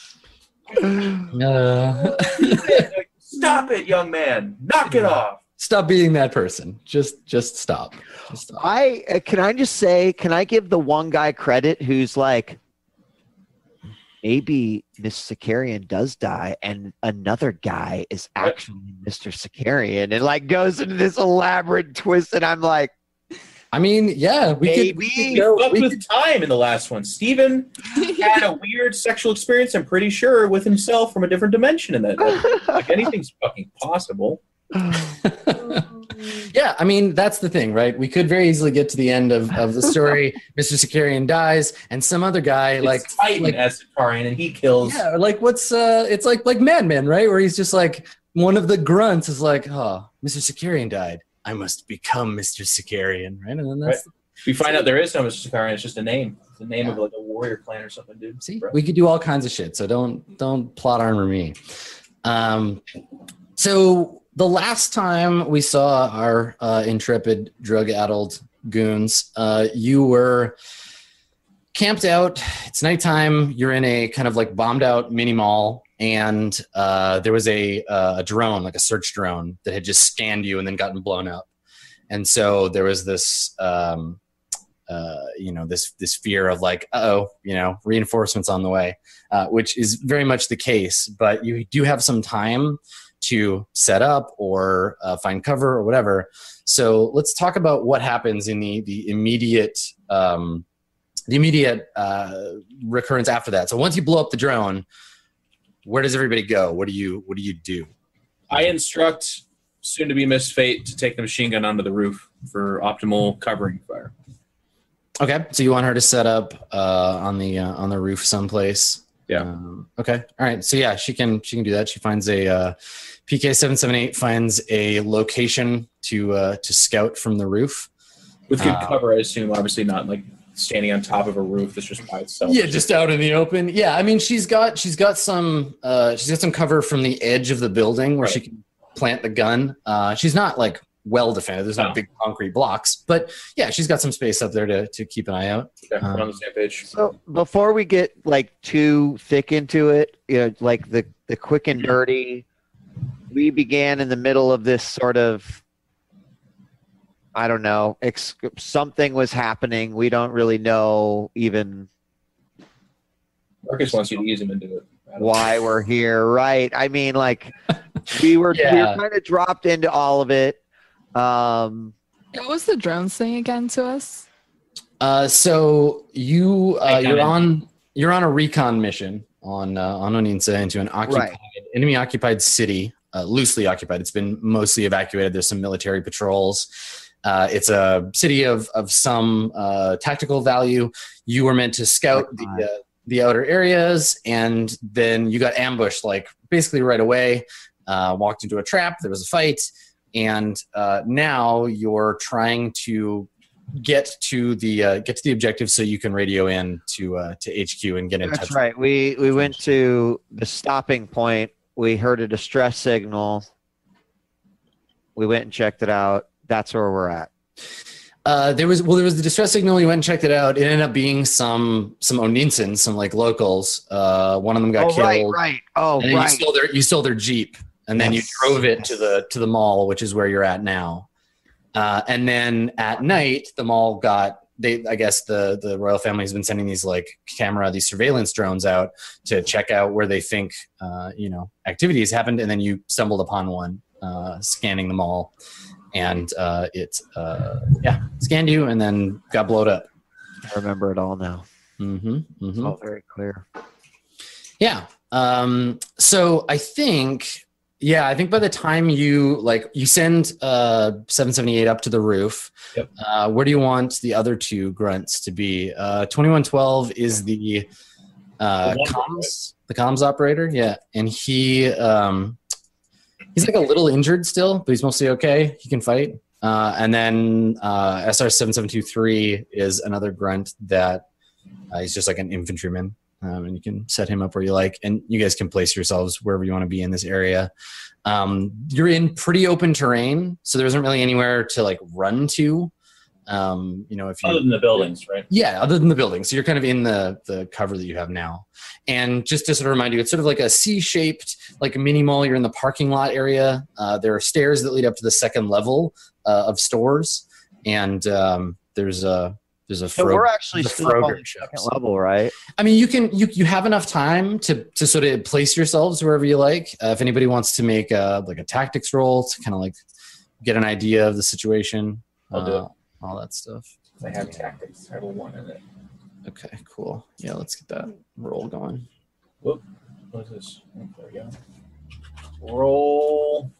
Speaker 1: uh,
Speaker 3: Like, stop it, young man. Knock it off.
Speaker 1: stop being that person. Just just stop. Just stop.
Speaker 4: I uh, can I just say, can I give the one guy credit who's like, maybe Miss Sicarian does die, and another guy is actually Mister Sicarian, and like goes into this elaborate twist, and I'm like,
Speaker 1: I mean, yeah, we could, we
Speaker 4: Maybe.
Speaker 1: could go.
Speaker 3: Fucked
Speaker 1: We
Speaker 3: with
Speaker 1: could,
Speaker 3: time in the last one. Steven had a weird sexual experience, I'm pretty sure, with himself from a different dimension in that. Like, anything's fucking possible.
Speaker 1: yeah, I mean, that's the thing, right? We could very easily get to the end of, of the story. Mister Sicarian dies, and some other guy,
Speaker 3: It's
Speaker 1: like,
Speaker 3: Titan
Speaker 1: like
Speaker 3: as Sicarian, and he kills.
Speaker 1: yeah, like what's uh, it's like like Mad Men, right? Where he's just like one of the grunts is like, oh, Mister Sicarian died. I must become Mister Sicarian, right? And then that's
Speaker 3: We find out there is no Mister Sicarian. It's just a name. It's the name
Speaker 1: Yeah.
Speaker 3: of like a warrior clan or something, dude.
Speaker 1: see,
Speaker 3: Bro.
Speaker 1: we could do all kinds of shit. So don't don't plot armor me. Um, so the last time we saw our uh, intrepid drug-addled goons, uh, you were camped out. It's nighttime. You're in a kind of like bombed-out mini mall, and uh, there was a, uh, a drone, like a search drone, that had just scanned you and then gotten blown up. And so there was this. Um, Uh, you know, this this fear of like, uh-oh, you know, reinforcements on the way, uh, which is very much the case. But you do have some time to set up or uh, find cover or whatever. So let's talk about what happens in the the immediate um, the immediate uh, recurrence after that. So once you blow up the drone, where does everybody go? What do you what do you do?
Speaker 3: I instruct soon to be Miss Fate to take the machine gun onto the roof for optimal covering fire.
Speaker 1: Okay, so you want her to set up uh, on the uh, on the roof someplace.
Speaker 3: Yeah.
Speaker 1: Um, okay. All right. So yeah, she can she can do that. She finds a uh, P K seven seven eight finds a location to uh, to scout from the roof.
Speaker 3: With good
Speaker 1: Uh,
Speaker 3: cover, I assume. Obviously, not like standing on top of a roof that's just by itself.
Speaker 1: Yeah, just out in the open. Yeah, I mean she's got she's got some uh, she's got some cover from the edge of the building where
Speaker 3: Right.
Speaker 1: she can plant the gun. Uh, she's not like well defended. There's
Speaker 3: No.
Speaker 1: not big concrete blocks, but yeah, she's got some space up there to to keep an eye out.
Speaker 3: Okay, we're
Speaker 1: Um,
Speaker 3: on the same page.
Speaker 4: so before we get like too thick into it, you know, like the the quick and dirty, we began in the middle of this sort of, I don't know, ex- something was happening. We don't really know even
Speaker 3: Marcus wants you to ease him into it. I don't-
Speaker 4: why we're here, right? I mean, like we were, we
Speaker 1: Yeah.
Speaker 4: were kind of dropped into all of it. Um,
Speaker 2: What was the drones thing again to us?
Speaker 1: Uh, so you uh,
Speaker 3: Recon
Speaker 1: you're
Speaker 3: in.
Speaker 1: on you're on a recon mission on uh, on Oninsa into an occupied enemy occupied city, uh, loosely occupied. It's been mostly evacuated. There's some military patrols. Uh, it's a city of of some uh, tactical value. You were meant to scout the uh, the outer areas, and then you got ambushed like basically right away. Uh, walked into a trap. There was a fight, and uh, now you're trying to get to the uh, get to the objective so you can radio in to uh, to H Q and get in
Speaker 4: That's
Speaker 1: touch.
Speaker 4: right. We we went to the stopping point. We heard a distress signal. We went and checked it out. That's where we're at.
Speaker 1: Uh, there was well, there was the distress signal. You went and checked it out. It ended up being some some Oninsons, some like locals. Uh, one of them got
Speaker 4: oh,
Speaker 1: killed.
Speaker 4: right, right. Oh,
Speaker 1: and then
Speaker 4: right.
Speaker 1: you stole their you stole their Jeep, and then
Speaker 4: Yes.
Speaker 1: you drove it to the to the mall, which is where you're at now. Uh, and then at night, the mall got they. I guess the the royal family has been sending these like camera, these surveillance drones out to check out where they think uh, you know activities happened. And then you stumbled upon one uh, scanning the mall, and uh, it uh, yeah scanned you and then got blowed up.
Speaker 4: I remember it all now.
Speaker 1: Mm-hmm,
Speaker 4: It's
Speaker 1: mm-hmm.
Speaker 4: all very clear.
Speaker 1: Yeah. Um, so I think, yeah, I think by the time you like you send uh, seven seventy-eight up to the roof,
Speaker 3: Yep.
Speaker 1: uh, where do you want the other two grunts to be? Uh, twenty-one twelve is the uh,
Speaker 3: The one
Speaker 1: comms, the comms operator. Yeah, and he um, he's like a little injured still, but he's mostly okay. He can fight. Uh, and then uh, S R seven seven two three is another grunt that uh, he's just like an infantryman. Um, and you can set him up where you like, and you guys can place yourselves wherever you want to be in this area. Um, you're in pretty open terrain, so there isn't really anywhere to like run to. Um, you know, if you
Speaker 3: Other than the buildings, right?
Speaker 1: yeah, other than the building. So you're kind of in the the cover that you have now. And just to sort of remind you, it's sort of like a C-shaped, like a mini mall. You're in the parking lot area. Uh, there are stairs that lead up to the second level uh, of stores, and um, there's a there's a.
Speaker 4: So
Speaker 1: Fro-
Speaker 4: we're actually
Speaker 1: the
Speaker 4: still up on
Speaker 1: Kroger
Speaker 4: the
Speaker 1: shops.
Speaker 4: second level, right?
Speaker 1: I mean, you can you you have enough time to to sort of place yourselves wherever you like. Uh, if anybody wants to make a, like a tactics roll to kind of like get an idea of the situation,
Speaker 3: I'll do
Speaker 1: uh,
Speaker 3: it.
Speaker 1: all that stuff.
Speaker 3: I have tactics. I have a one in it.
Speaker 1: Okay, cool. Yeah, let's get that roll going.
Speaker 3: Whoop. What is this? Oh, there we go. Roll.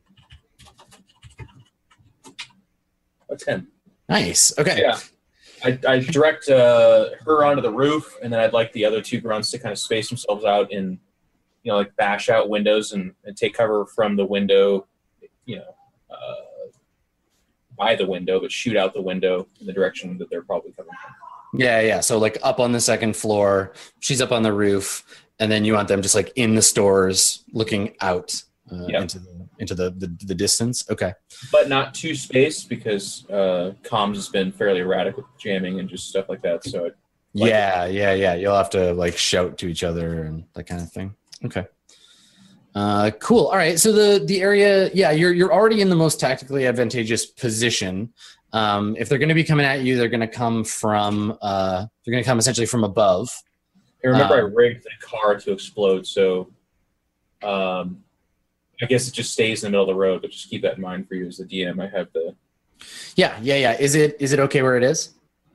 Speaker 3: A ten.
Speaker 1: Nice. Okay.
Speaker 3: Yeah. I, I direct uh, her onto the roof, and then I'd like the other two grunts to kind of space themselves out and, you know, like bash out windows and, and take cover from the window, you know, uh, by the window, but shoot out the window in the direction that they're probably coming from.
Speaker 1: Yeah, yeah. So like up on the second floor, she's up on the roof, and then you want them just like in the stores, looking out uh,
Speaker 3: Yep.
Speaker 1: into the into the, the the distance. Okay.
Speaker 3: But not too spaced because uh, comms has been fairly erratic with jamming and just stuff like that. So it, Like-
Speaker 1: yeah, yeah, yeah. You'll have to like shout to each other and that kind of thing. Okay. Uh, cool. All right. So the the area, yeah, you're you're already in the most tactically advantageous position. Um, if they're going to be coming at you, they're going to come from uh, they're going to come essentially from above.
Speaker 3: and remember, I
Speaker 1: Um,
Speaker 3: rigged the car to explode, so um, I guess it just stays in the middle of the road. But just keep that in mind for you as the D M. I have the
Speaker 1: Yeah, yeah, yeah. Is it is it okay where it is?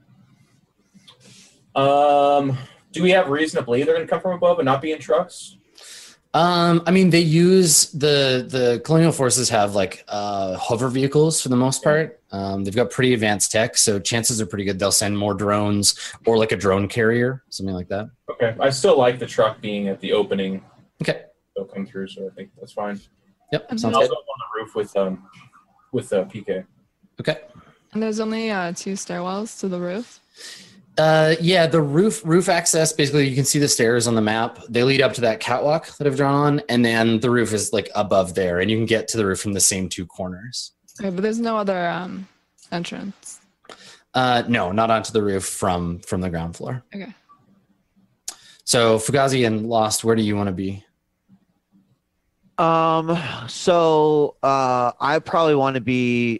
Speaker 3: Um, do we have reason to believe they're going to come from above and not be in trucks?
Speaker 1: Um, I mean, they use the the colonial forces have like uh, hover vehicles for the most part. Um, they've got pretty advanced tech, so chances are pretty good they'll send more drones or like a drone carrier, something like that.
Speaker 3: Okay, I still like the truck being at the opening.
Speaker 1: Okay.
Speaker 3: They'll come through, so I think that's fine.
Speaker 1: Yep.
Speaker 2: And
Speaker 1: Sounds
Speaker 3: And
Speaker 1: good.
Speaker 3: also on the roof with um with uh, P K.
Speaker 1: Okay.
Speaker 2: And there's only uh, two stairwells to the roof.
Speaker 1: Uh, yeah, the roof roof access. Basically, you can see the stairs on the map. They lead up to that catwalk that I've drawn on, and then the roof is like above there, and you can get to the roof from the same two corners.
Speaker 2: Okay, but there's no other um, entrance.
Speaker 1: Uh, no, not onto the roof from from the ground floor.
Speaker 2: Okay.
Speaker 1: So Fugazi and Lost, where do you want to be?
Speaker 4: Um. So, uh, I probably want to be.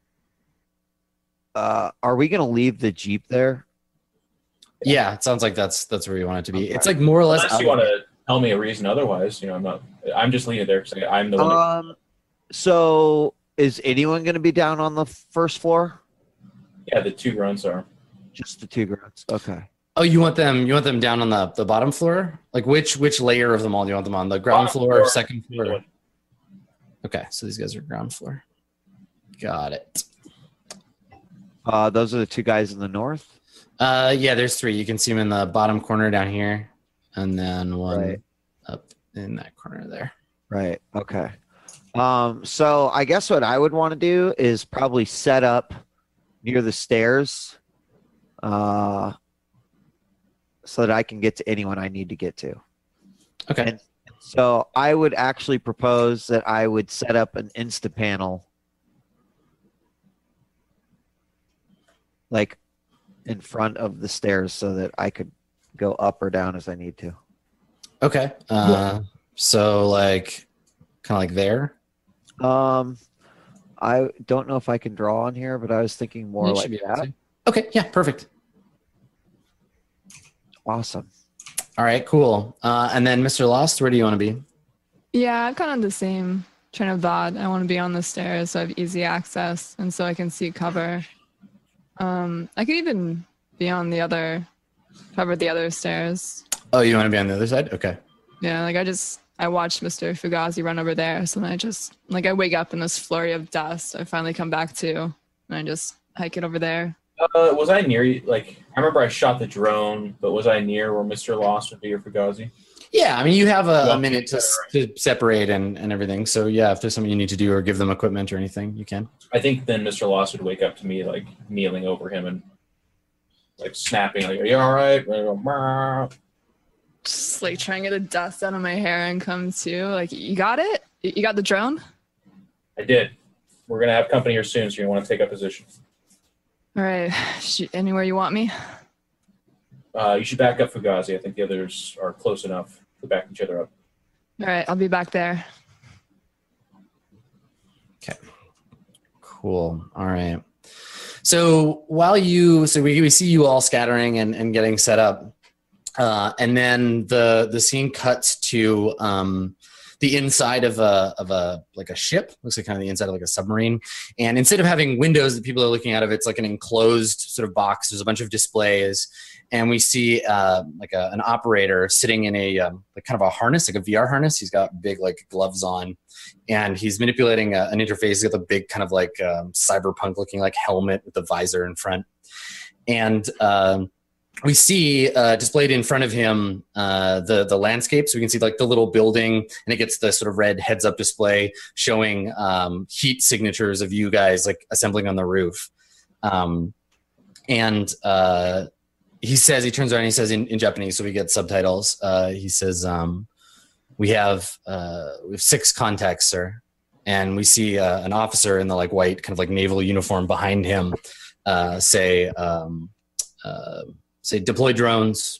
Speaker 4: Uh, are we going to leave the Jeep there?
Speaker 1: Yeah, it sounds like that's that's where you want it to be.
Speaker 4: Okay.
Speaker 1: It's like more or less.
Speaker 3: Unless you want to tell me a reason otherwise, you know, I'm not. I'm just leaving it there because I'm the one. that,
Speaker 4: Um. So, is anyone going to be down on the first floor?
Speaker 3: yeah, the two grunts are.
Speaker 4: Just the two grunts. Okay.
Speaker 1: Oh, you want them? You want them down on the, the bottom floor? Like which which layer of the mall do you want them on? The ground
Speaker 3: Bottom
Speaker 1: floor,
Speaker 3: floor.
Speaker 1: second floor? Okay, so these guys are ground floor. Got it.
Speaker 4: Uh, those are the two guys in the north.
Speaker 1: Uh, yeah, there's three. You can see them in the bottom corner down here, and then one
Speaker 4: Right.
Speaker 1: up in that corner there.
Speaker 4: Right. Okay. Um, so I guess what I would want to do is probably set up near the stairs, uh, so that I can get to anyone I need to get to.
Speaker 1: Okay.
Speaker 4: And so I would actually propose that I would set up an Insta panel, like in front of the stairs, so that I could go up or down as I need to.
Speaker 1: Okay. Uh, so like, kind of like there.
Speaker 4: Um, I don't know if I can draw on here, but I was thinking more
Speaker 1: You
Speaker 4: like
Speaker 1: should be able
Speaker 4: that.
Speaker 1: to. Okay. Yeah. Perfect.
Speaker 4: Awesome.
Speaker 1: All right. Cool. Uh, and then Mister Lost, where do you want to be?
Speaker 2: Yeah, I'm kind of the same train of thought. I want to be on the stairs so I have easy access and so I can see cover. Um, I could even be on the other, cover the other stairs.
Speaker 1: Oh, you want to be on the other side? Okay.
Speaker 2: Yeah, like I just, I watched Mister Fugazi run over there. So then I just, like I wake up in this flurry of dust. I finally come back to, and I just hike it over there.
Speaker 3: Uh, was I near you? Like, I remember I shot the drone, but was I near where Mister Lost would be or Fugazi?
Speaker 1: Yeah. I mean, you have a, a
Speaker 3: Well,
Speaker 1: minute to,
Speaker 3: yeah,
Speaker 1: to separate and, and everything. So yeah, if there's something you need to do or give them equipment or anything, you can.
Speaker 3: I think then Mister Lost would wake up to me, like, kneeling over him and, like, snapping, like, are you all right? And I go, "Meow."
Speaker 2: Just like trying to get the dust out of my hair and come to. Like, you got it? You got the drone?
Speaker 3: I did. We're going to have company here soon, so you want to take up position.
Speaker 2: All right. Shoot, anywhere you want me?
Speaker 3: Uh, you should back up Fugazi. I think the others are close enough to back each other up.
Speaker 2: All right. I'll be back there.
Speaker 1: Okay. Cool. All right. So while you, so we, we see you all scattering and, and getting set up, uh, and then the the scene cuts to um, the inside of a of a like a ship. Looks like kind of the inside of like a submarine. And instead of having windows that people are looking out of, it's like an enclosed sort of box. There's a bunch of displays, and we see uh, like a, an operator sitting in a um, like kind of a harness, like a V R harness. He's got big like gloves on, and he's manipulating a, an interface. He's got the big kind of like um, cyberpunk looking like helmet with the visor in front, and um, we see uh, displayed in front of him uh, the the landscape. So we can see like the little building, and it gets the sort of red heads up display showing um, heat signatures of you guys like assembling on the roof, um, and. Uh, He says, he turns around and he says in, in Japanese, so we get subtitles. Uh, he says, um, we have uh, we have six contacts, sir. And we see uh, an officer in the like white kind of like naval uniform behind him uh, say, um, uh, say deploy drones,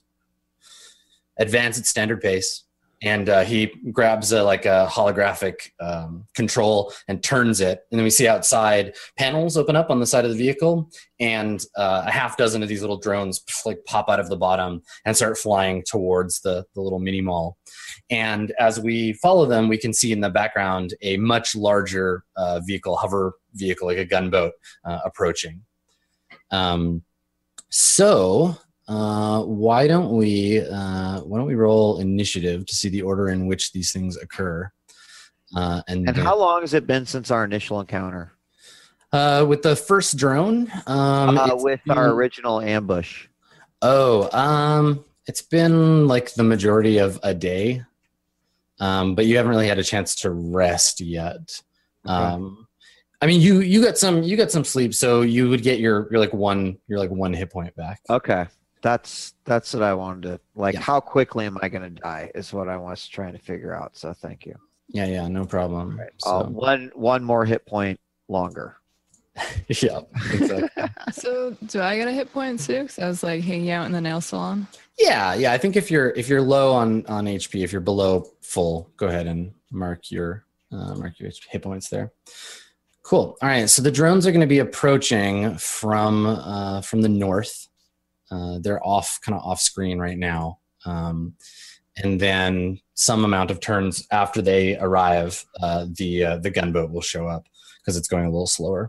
Speaker 1: advance at standard pace. And uh, he grabs a, like a holographic um, control and turns it. And then we see outside panels open up on the side of the vehicle, and uh, a half dozen of these little drones like pop out of the bottom and start flying towards the, the little mini mall. And as we follow them, we can see in the background a much larger uh, vehicle, hover vehicle, like a gunboat uh, approaching. Um, so... Uh, why don't we uh, why don't we roll initiative to see the order in which these things occur? Uh, and
Speaker 4: And
Speaker 1: then,
Speaker 4: how long has it been since our initial encounter?
Speaker 1: uh, with the first drone, um,
Speaker 4: Uh,
Speaker 1: it's
Speaker 4: with
Speaker 1: been-
Speaker 4: our original ambush.
Speaker 1: oh, um, it's been like the majority of a day, um, but you haven't really had a chance to rest yet. Um, I mean, you you got some you got some sleep, so you would get your your like one your like one hit point back.
Speaker 4: Okay. That's that's what I wanted to like.
Speaker 1: Yeah.
Speaker 4: How quickly am I going to die? Is what I was trying to figure out. So thank you.
Speaker 1: Yeah, yeah, no problem.
Speaker 4: Uh,
Speaker 1: So,
Speaker 4: one one more hit point longer.
Speaker 1: yeah, exactly.
Speaker 2: So do I get a hit point too? Because I was like hanging out in the nail salon.
Speaker 1: Yeah, yeah. I think if you're if you're low on on H P, if you're below full, go ahead and mark your uh, mark your hit points there. Cool. All right. So the drones are going to be approaching from uh, from the north. Uh, they're off, kind of off screen right now, um, and then some amount of turns after they arrive, uh, the uh, the gunboat will show up because it's going a little slower.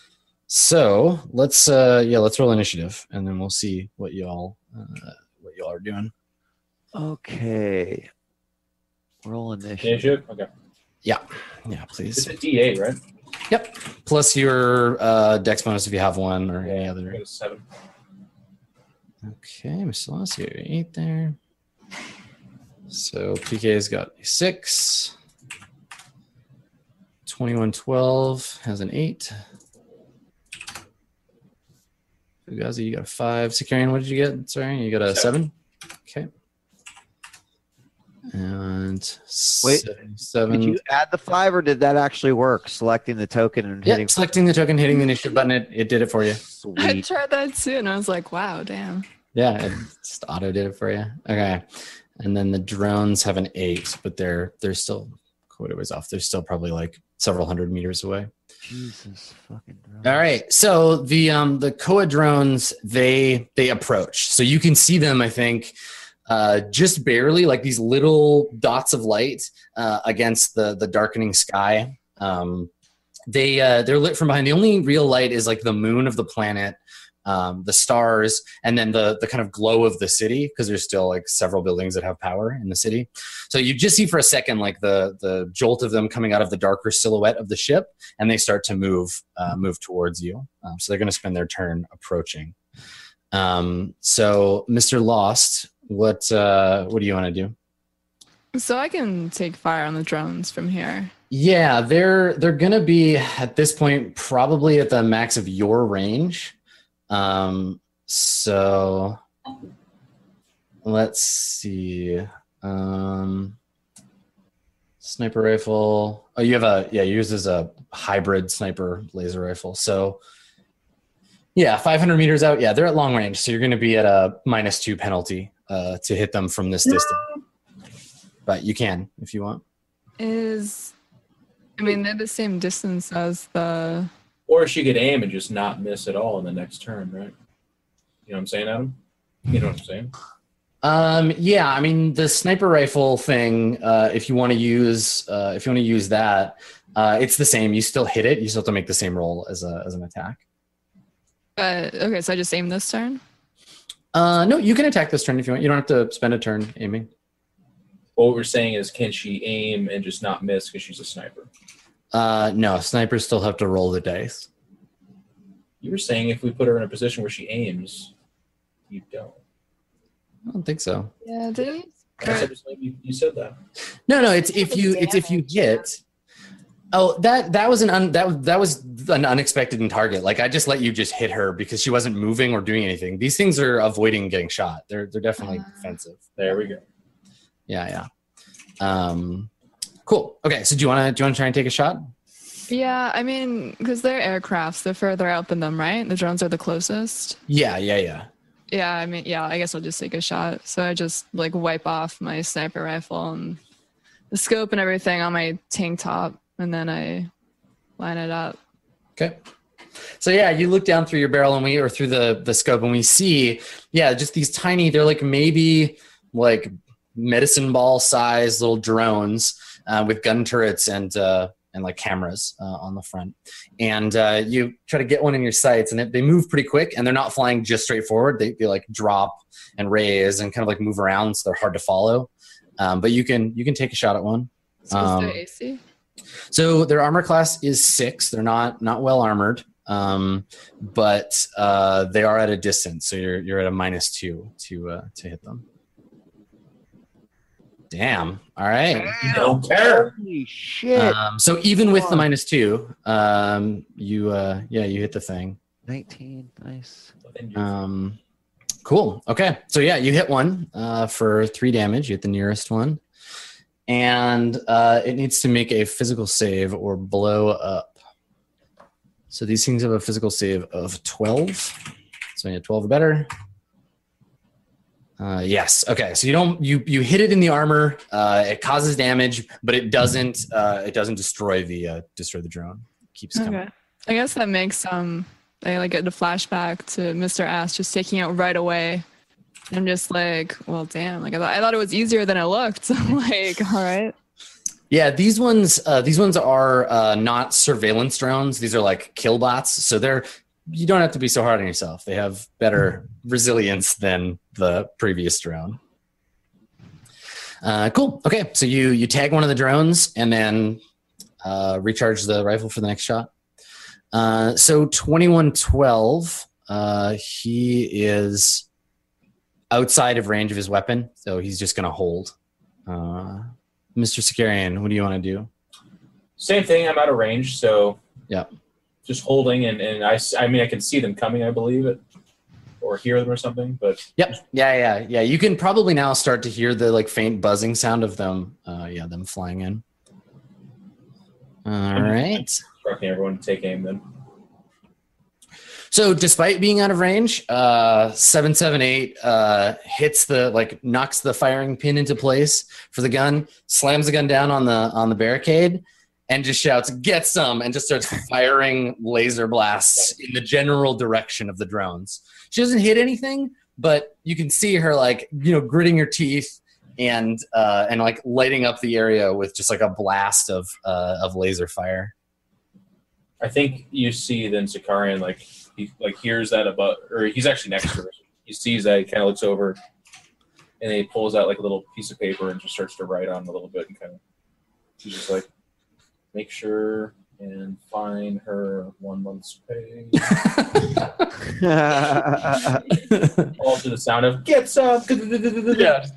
Speaker 1: So let's uh, yeah, let's roll initiative, and then we'll see what y'all uh, what y'all are doing.
Speaker 4: Okay. Roll initiative.
Speaker 3: Initiative? Okay.
Speaker 1: Yeah,
Speaker 3: It's
Speaker 1: please.
Speaker 3: a D eight, right?
Speaker 1: Yep. Plus your uh, dex bonus if you have one, or any
Speaker 3: I
Speaker 1: other.
Speaker 3: got a seven.
Speaker 1: Okay, Mister Lost, you got your eight there. So P K's got a six. twenty-one twelve has an eight. Fugazi, you got a five. Securian, what did you get? Sorry, you got a seven. seven? Okay. And
Speaker 4: Wait,
Speaker 1: seven.
Speaker 4: Did you add the five, or did that actually work? Selecting the token and
Speaker 1: Yeah,
Speaker 4: hitting.
Speaker 1: selecting the token, hitting the initiative button, it, it did it for you.
Speaker 2: I
Speaker 4: Sweet.
Speaker 2: tried that too, and I was like, wow, damn.
Speaker 1: Yeah, it just auto did it for you. Okay. And then the drones have an eight, but they're they're still quite a ways off. They're still probably like several hundred meters away.
Speaker 4: Jesus fucking. Drones.
Speaker 1: All right. So the um the Koa drones, they they approach. So you can see them, I think, uh, just barely, like these little dots of light uh, against the the darkening sky. Um, they uh, they're lit from behind. The only real light is like the moon of the planet, um, the stars, and then the the kind of glow of the city, because there's still like several buildings that have power in the city. So you just see for a second like the the jolt of them coming out of the darker silhouette of the ship, and they start to move uh, move towards you. Um, so they're going to spend their turn approaching. Um, so Mister Lost, what uh, what do you want to do?
Speaker 2: So I can take fire on the drones from here.
Speaker 1: Yeah, they're they're gonna be at this point probably at the max of your range. Um, so let's see. Um, sniper rifle. Oh, you have a yeah. Yours is a hybrid sniper laser rifle. So yeah, five hundred meters out. Yeah, they're at long range. So you're gonna be at a minus two penalty uh, to hit them from this distance. But you can if you want.
Speaker 2: Is I mean they're the same distance as the.
Speaker 3: Or she could aim and just not miss at all in the next turn, right? You know what I'm saying, Adam? You know what I'm saying?
Speaker 1: Um, yeah, I mean the sniper rifle thing. Uh, if you want to use, uh, if you want to use that, uh, it's the same. You still hit it. You still have to make the same roll as a as an attack.
Speaker 2: Uh, okay, so I just aim this turn.
Speaker 1: Uh, no, you can attack this turn if you want. You don't have to spend a turn aiming.
Speaker 3: What we're saying is, can she aim and just not miss because she's a sniper?
Speaker 1: Uh, no, snipers still have to roll the dice.
Speaker 3: You were saying if we put her in a position where she aims, you don't.
Speaker 1: I don't think so.
Speaker 2: Yeah, did
Speaker 3: I guess I just like you, you said that.
Speaker 1: No, no, it's if you it's if you hit. Oh, that that was an un, that was that was an unexpected in target. Like I just let you just hit her because she wasn't moving or doing anything. These things are avoiding getting shot. They're they're definitely
Speaker 2: Uh.
Speaker 1: defensive.
Speaker 3: There we go.
Speaker 1: Yeah, yeah. Um, cool. Okay, so do you want to do you want to try and take a shot?
Speaker 2: Yeah, I mean, because they're aircrafts, they're further out than them, right? The drones are the closest.
Speaker 1: Yeah, yeah, yeah.
Speaker 2: Yeah, I mean, yeah, I guess I'll just take a shot. So I just like wipe off my sniper rifle and the scope and everything on my tank top, and then I line it up.
Speaker 1: Okay. So yeah, you look down through your barrel and we or through the the scope and we see, yeah, just these tiny. They're like maybe like medicine ball size little drones uh, with gun turrets and uh, and like cameras uh, on the front. And uh, you try to get one in your sights, and it, they move pretty quick, and they're not flying just straight forward. They, they like drop and raise and kind of like move around, so they're hard to follow. Um, but you can you can take a shot at one.
Speaker 2: So
Speaker 1: Um,
Speaker 2: is there A C?
Speaker 1: So their armor class is six. They're not not well armored, um, but uh, they are at a distance. So you're you're at a minus two to uh, to hit them. Damn. All right.
Speaker 3: Don't care.
Speaker 4: Holy shit.
Speaker 1: Um, so even with the minus two, um, you uh, yeah you hit the thing.
Speaker 4: nineteen. Nice.
Speaker 1: Um, cool. Okay. So yeah, you hit one uh, for three damage. You hit the nearest one, and uh, it needs to make a physical save or blow up. So these things have a physical save of twelve. So you have twelve or better. Uh, yes. Okay. So you don't you you hit it in the armor. Uh, it causes damage, but it doesn't uh, it doesn't destroy the uh, destroy the drone. It keeps coming.
Speaker 2: Okay. I guess that makes um I like get the flashback to Mister Ass just taking it right away. I'm just like, well, damn. Like I thought I thought it was easier than it looked. Like, all right.
Speaker 1: Yeah, these ones uh, these ones are uh, not surveillance drones. These are like kill bots. So they're you don't have to be so hard on yourself. They have better resilience than the previous drone. Uh, cool. Okay, so you you tag one of the drones and then uh, recharge the rifle for the next shot. Uh, so twenty-one twelve, uh, he is outside of range of his weapon, so he's just going to hold. Uh, Mister Sakarian, what do you want to do?
Speaker 3: Same thing. I'm out of range, so
Speaker 1: Yeah.
Speaker 3: just holding, and, and I, s- I mean, I can see them coming, I believe it. or hear them or something. But
Speaker 1: Yep. Yeah, yeah, yeah. You can probably now start to hear the like faint buzzing sound of them. Uh, yeah, them flying in. All right.
Speaker 3: instructing everyone to take aim then.
Speaker 1: So despite being out of range, uh, seven seven eight uh, hits the like knocks the firing pin into place for the gun, slams the gun down on the on the barricade, and just shouts, "Get some!" and just starts firing laser blasts in the general direction of the drones. She doesn't hit anything, but you can see her like you know gritting her teeth and uh, and like lighting up the area with just like a blast of uh, of laser fire.
Speaker 3: I think you see then Zakarian like he like hears that about, or he's actually next to her. He sees that, he kind of looks over, and then he pulls out like a little piece of paper and just starts to write on it a little bit, and kind of he's just like, make sure and find her one month's pay. All to the sound of "Get some!"
Speaker 1: Yeah.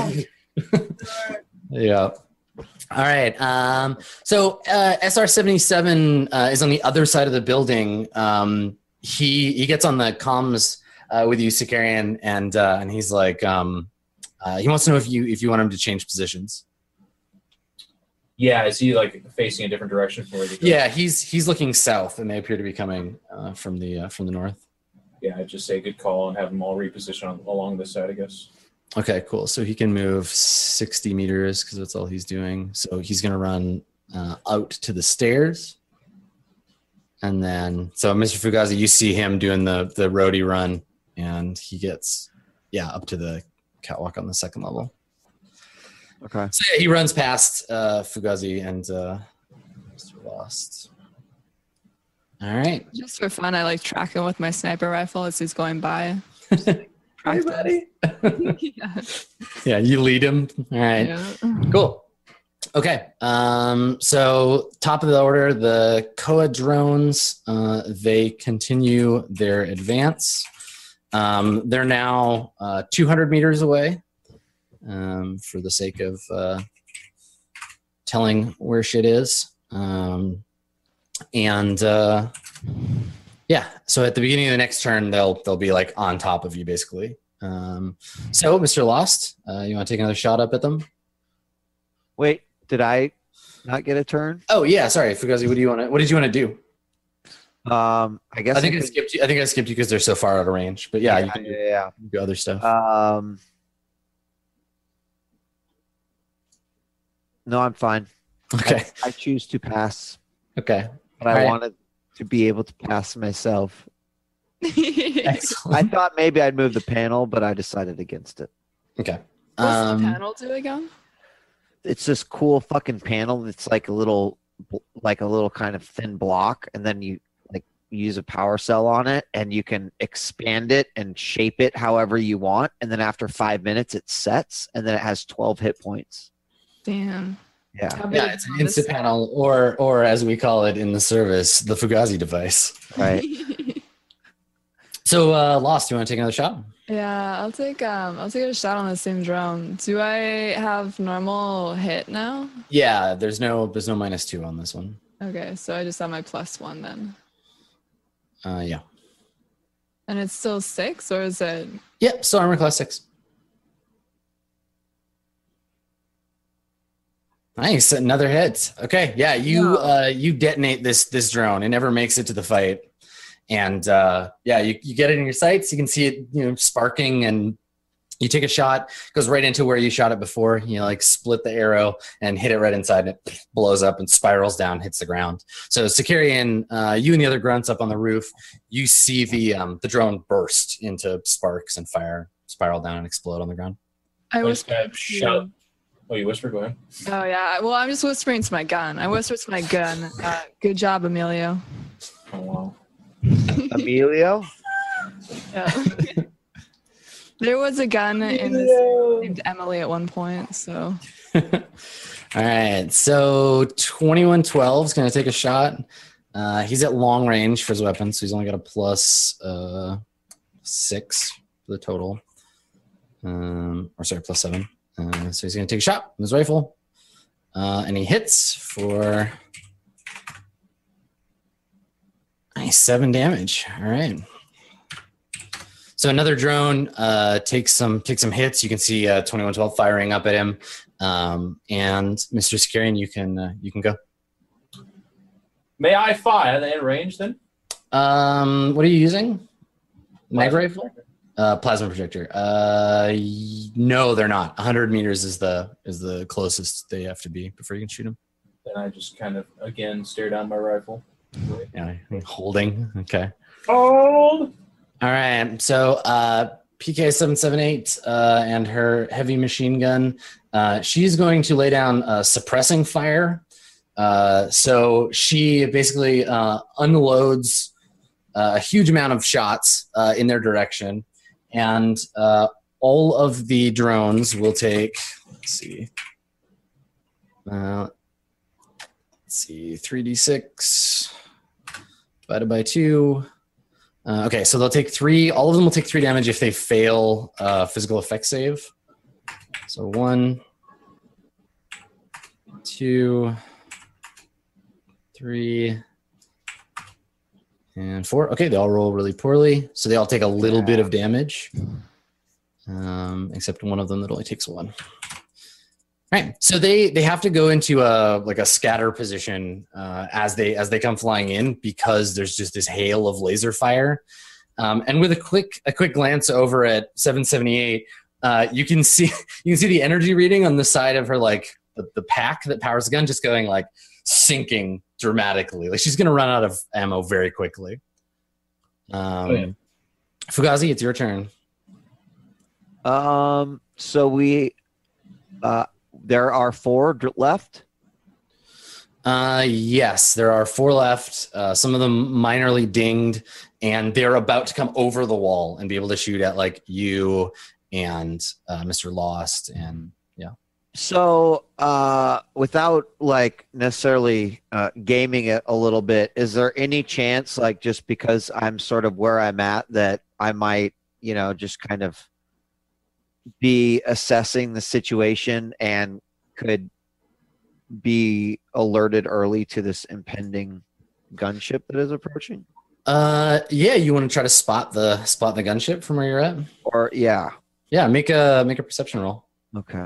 Speaker 1: Yeah. All right. Um, so uh, S R seventy-seven uh, is on the other side of the building. Um, he he gets on the comms uh, with you, Sicarian, and uh, and he's like, um, uh, he wants to know if you if you want him to change positions.
Speaker 3: Yeah, is he like facing a different direction from where they go?
Speaker 1: Yeah, he's he's looking south, and they appear to be coming uh, from the uh, from the north.
Speaker 3: Yeah, I'd just say good call and have them all reposition on, along this side, I guess.
Speaker 1: Okay, cool. So he can move sixty meters because that's all he's doing. So he's going to run uh, out to the stairs. And then, so Mister Fugazi, you see him doing the, the roadie run, and he gets, yeah, up to the catwalk on the second level.
Speaker 4: Okay.
Speaker 1: So yeah, he runs past uh, Fugazi and uh, Mister Lost. All right.
Speaker 2: Just for fun, I like tracking with my sniper rifle as he's going by.
Speaker 1: Hi, buddy.
Speaker 2: yeah.
Speaker 1: Yeah, you lead him. All right.
Speaker 2: Yeah.
Speaker 1: Cool. Okay. Um, so top of the order, the C O A drones, uh, they continue their advance. Um, they're now uh, two hundred meters away um, for the sake of uh, telling where shit is. Um, and uh, yeah, so at the beginning of the next turn, they'll they'll be like on top of you, basically. Um, so, Mister Lost, uh, you want to take another shot up at them?
Speaker 4: Wait, did I not get a turn?
Speaker 1: Oh yeah, sorry, Fugazi. What do you want to? What did you want to do?
Speaker 4: Um, I guess
Speaker 1: I think I,
Speaker 4: could-
Speaker 1: skipped you. I think I skipped you because they're so far out of range. But yeah,
Speaker 4: yeah,
Speaker 1: you can do,
Speaker 4: yeah, yeah.
Speaker 1: do other stuff.
Speaker 4: Um, no, I'm fine.
Speaker 1: okay.
Speaker 4: I, I choose to pass,
Speaker 1: Okay.
Speaker 4: but I
Speaker 1: All right.
Speaker 4: wanted to be able to pass myself.
Speaker 1: Excellent.
Speaker 4: I thought maybe I'd move the panel, but I decided against it.
Speaker 1: Okay.
Speaker 2: What's
Speaker 1: Um,
Speaker 2: the panel do again?
Speaker 4: It's this cool fucking panel. It's like a little, like a little kind of thin block, and then you like use a power cell on it, and you can expand it and shape it however you want. And then after five minutes, it sets, and then it has twelve hit points.
Speaker 2: Damn.
Speaker 4: Yeah,
Speaker 2: How big
Speaker 1: yeah,
Speaker 2: is
Speaker 1: it's an
Speaker 2: it on this
Speaker 1: instant panel, or or as we call it in the service, the Fugazi device.
Speaker 4: right.
Speaker 1: So, uh, Lost, you want to take another shot?
Speaker 2: Yeah, I'll take um I'll take a shot on the same drone. Do I have normal hit now?
Speaker 1: Yeah, there's no there's no minus two on this one.
Speaker 2: Okay, so I just have my plus one then.
Speaker 1: Uh, yeah.
Speaker 2: And it's still six, or is it?
Speaker 1: Yep. So armor class six. Nice, another hit. Okay, yeah, you uh, you detonate this this drone. It never makes it to the fight, and uh, yeah, you, you get it in your sights. You can see it, you know, sparking, and you take a shot. Goes right into where you shot it before. You know, like split the arrow and hit it right inside, and it blows up and spirals down, hits the ground. So Sicarian, uh, you and the other grunts up on the roof, you see the um, the drone burst into sparks and fire, spiral down and explode on the ground.
Speaker 2: I
Speaker 3: I
Speaker 2: was
Speaker 3: just kind of shout. Oh, you whisper? Go ahead.
Speaker 2: Oh yeah. Well, I'm just whispering to my gun. I whispered to my gun. Uh, good job, Emilio.
Speaker 3: Oh, wow.
Speaker 4: Emilio.
Speaker 2: Yeah. There was a gun in this named Emily at one point, so
Speaker 1: All right, so twenty-one twelve is going to take a shot. Uh, he's at long range for his weapon, so he's only got a plus uh, six for the total. Um, or sorry, plus seven. Uh, so he's going to take a shot with his rifle. Uh, and he hits for nice seven damage. All right. So another drone uh, takes some takes some hits. You can see uh, twenty-one twelve firing up at him, um, and Mister Sakarian, you can uh, you can go.
Speaker 3: May I fire? Are they in range then?
Speaker 1: Um, what are you using? Mag
Speaker 3: Plasma
Speaker 1: rifle?
Speaker 3: projector?
Speaker 1: Uh, plasma projector. Uh, y- no, they're not. one hundred meters is the is the closest they have to be before you can shoot them.
Speaker 3: Then I just kind of again stare down my rifle.
Speaker 1: Yeah, holding. Okay.
Speaker 3: Hold.
Speaker 1: All right. So uh, P K seven seventy-eight uh, and her heavy machine gun. Uh, she's going to lay down uh, suppressing fire. Uh, so she basically uh, unloads uh, a huge amount of shots uh, in their direction, and uh, all of the drones will take. Let's see. Uh, let's see. three d six divided by two. Uh, okay, so they'll take three. All of them will take three damage if they fail uh, physical effect save. So one, two, three, and four. Okay, they all roll really poorly, so they all take a little bit of damage, um, except one of them that only takes one. Right, so they they have to go into a like a scatter position uh, as they as they come flying in because there's just this hail of laser fire, um, and with a quick a quick glance over at seven seventy-eight, uh, you can see you can see the energy reading on the side of her like the, the pack that powers the gun just going like sinking dramatically. Like she's gonna run out of ammo very quickly. Um,
Speaker 3: Oh, yeah.
Speaker 1: Fugazi, it's your turn.
Speaker 4: Um. So we, uh, there are four dr- left.
Speaker 1: Uh, yes, there are four left. Uh, some of them minorly dinged, and they're about to come over the wall and be able to shoot at like you and uh, Mister Lost, and yeah.
Speaker 4: So, uh, without like necessarily uh, gaming it a little bit, is there any chance, like, just because I'm sort of where I'm at, that I might, you know, just kind of be assessing the situation and could be alerted early to this impending gunship that is approaching?
Speaker 1: Uh, yeah, you want to try to spot the spot the gunship from where you're at?
Speaker 4: Or yeah,
Speaker 1: Yeah, make a make a perception roll.
Speaker 4: okay.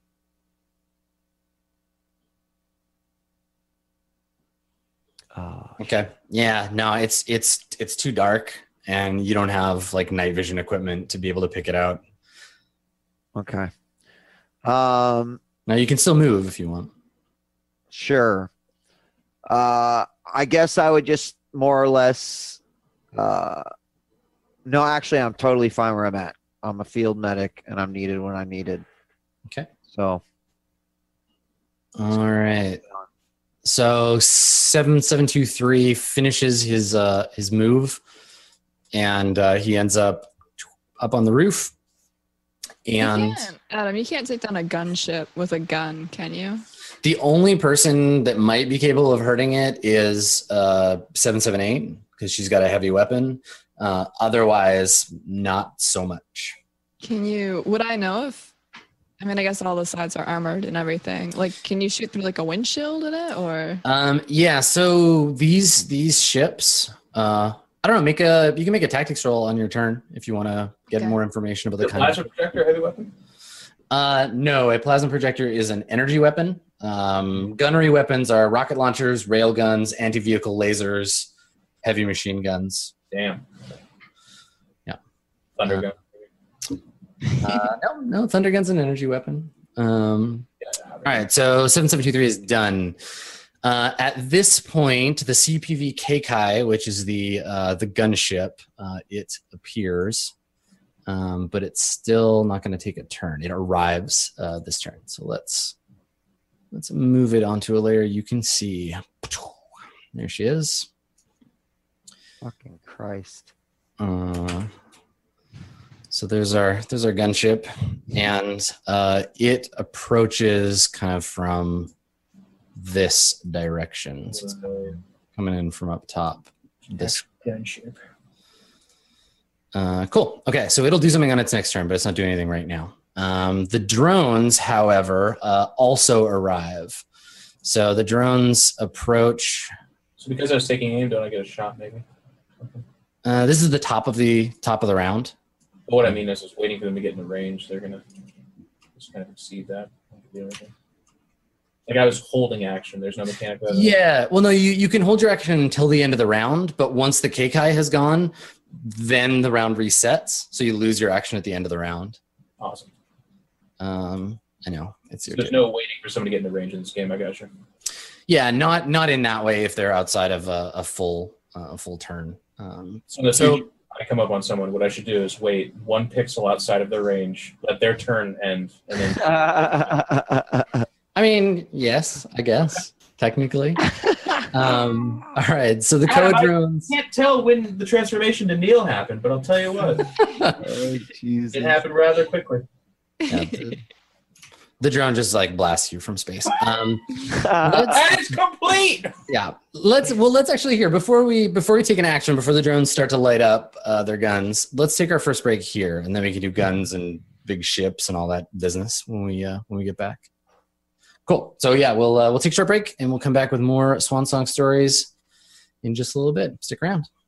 Speaker 4: Uh,
Speaker 1: Okay. Yeah, no, it's it's it's too dark, and you don't have like night vision equipment to be able to pick it out.
Speaker 4: okay. Um,
Speaker 1: Now you can still move if you want.
Speaker 4: Sure. Uh, I guess I would just more or less. Uh, no, actually, I'm totally fine where I'm at. I'm a field medic, and I'm needed when I'm needed.
Speaker 1: Okay.
Speaker 4: So,
Speaker 1: All right. So seven seven two three finishes his uh his move, and uh, he ends up up on the roof. And
Speaker 2: You can't, Adam, you can't take down a gunship with a gun, can you?
Speaker 1: the only person that might be capable of hurting it is uh seven seven eight because she's got a heavy weapon. Uh, otherwise, not so much.
Speaker 2: Can you? Would I know if? I mean, I guess all the sides are armored and everything. Like, can you shoot through like a windshield in it, or?
Speaker 1: Um, yeah. So these these ships. Uh, I don't know. Make a you can make a tactics roll on your turn if you want to get
Speaker 2: Okay.
Speaker 1: more information about
Speaker 3: The
Speaker 1: the kind of.
Speaker 3: plasma projector, heavy weapon.
Speaker 1: Uh, no, a plasma projector is an energy weapon. Um, gunnery weapons are rocket launchers, rail guns, anti-vehicle lasers, heavy machine guns.
Speaker 3: Damn.
Speaker 1: Yeah.
Speaker 3: Thunder
Speaker 1: Uh,
Speaker 3: gun.
Speaker 1: Uh, no, no, thunder gun's an energy weapon. Um,
Speaker 3: Yeah,
Speaker 1: all right, so seven seven two three is done. Uh, at this point, the C P V Keikai, which is the uh, the gunship, uh, it appears, um, but it's still not going to take a turn. It arrives uh, this turn. So let's let's move it onto a layer you can see. There she is.
Speaker 4: fucking Christ.
Speaker 1: Uh, so there's our there's our gunship, and uh, it approaches kind of from this direction. So it's coming in from up top. This
Speaker 3: gunship.
Speaker 1: uh, cool. Okay, so it'll do something on its next turn, but it's not doing anything right now. Um, the drones, however, uh, also arrive. So the drones approach.
Speaker 3: So because I was taking aim, don't I get a shot maybe?
Speaker 1: Uh, this is the top of the top of the round.
Speaker 3: But what I mean is, is waiting for them to get in the range. They're gonna just kind of exceed that. Like I was holding action. There's no mechanic.
Speaker 1: Yeah. Well, no, you, you can hold your action until the end of the round, but once the Keikai has gone, then the round resets. So you lose your action at the end of the round.
Speaker 3: Awesome.
Speaker 1: Um, I know. It's
Speaker 3: So there's no waiting for somebody to get in the range in this game. I got you.
Speaker 1: Yeah, not not in that way if they're outside of a, a full uh, a full turn. Um,
Speaker 3: So, the
Speaker 1: so
Speaker 3: future, I come up on someone. What I should do is wait one pixel outside of their range, let their turn end, and then.
Speaker 1: I mean, yes, I guess technically. Um, all right, so the code
Speaker 3: I,
Speaker 1: drones.
Speaker 3: I can't tell when the transformation to Neil happened, but I'll tell you what,
Speaker 4: Oh, Jesus.
Speaker 3: it happened rather quickly.
Speaker 1: Yeah, the, the drone just like blasts you from space. Um,
Speaker 3: That is complete.
Speaker 1: yeah, let's well, let's actually here before we before we take an action before the drones start to light up uh, their guns. Let's take our first break here, and then we can do guns and big ships and all that business when we uh, when we get back. Cool. So yeah, we'll uh, we'll take a short break and we'll come back with more Swan Song stories in just a little bit. Stick around.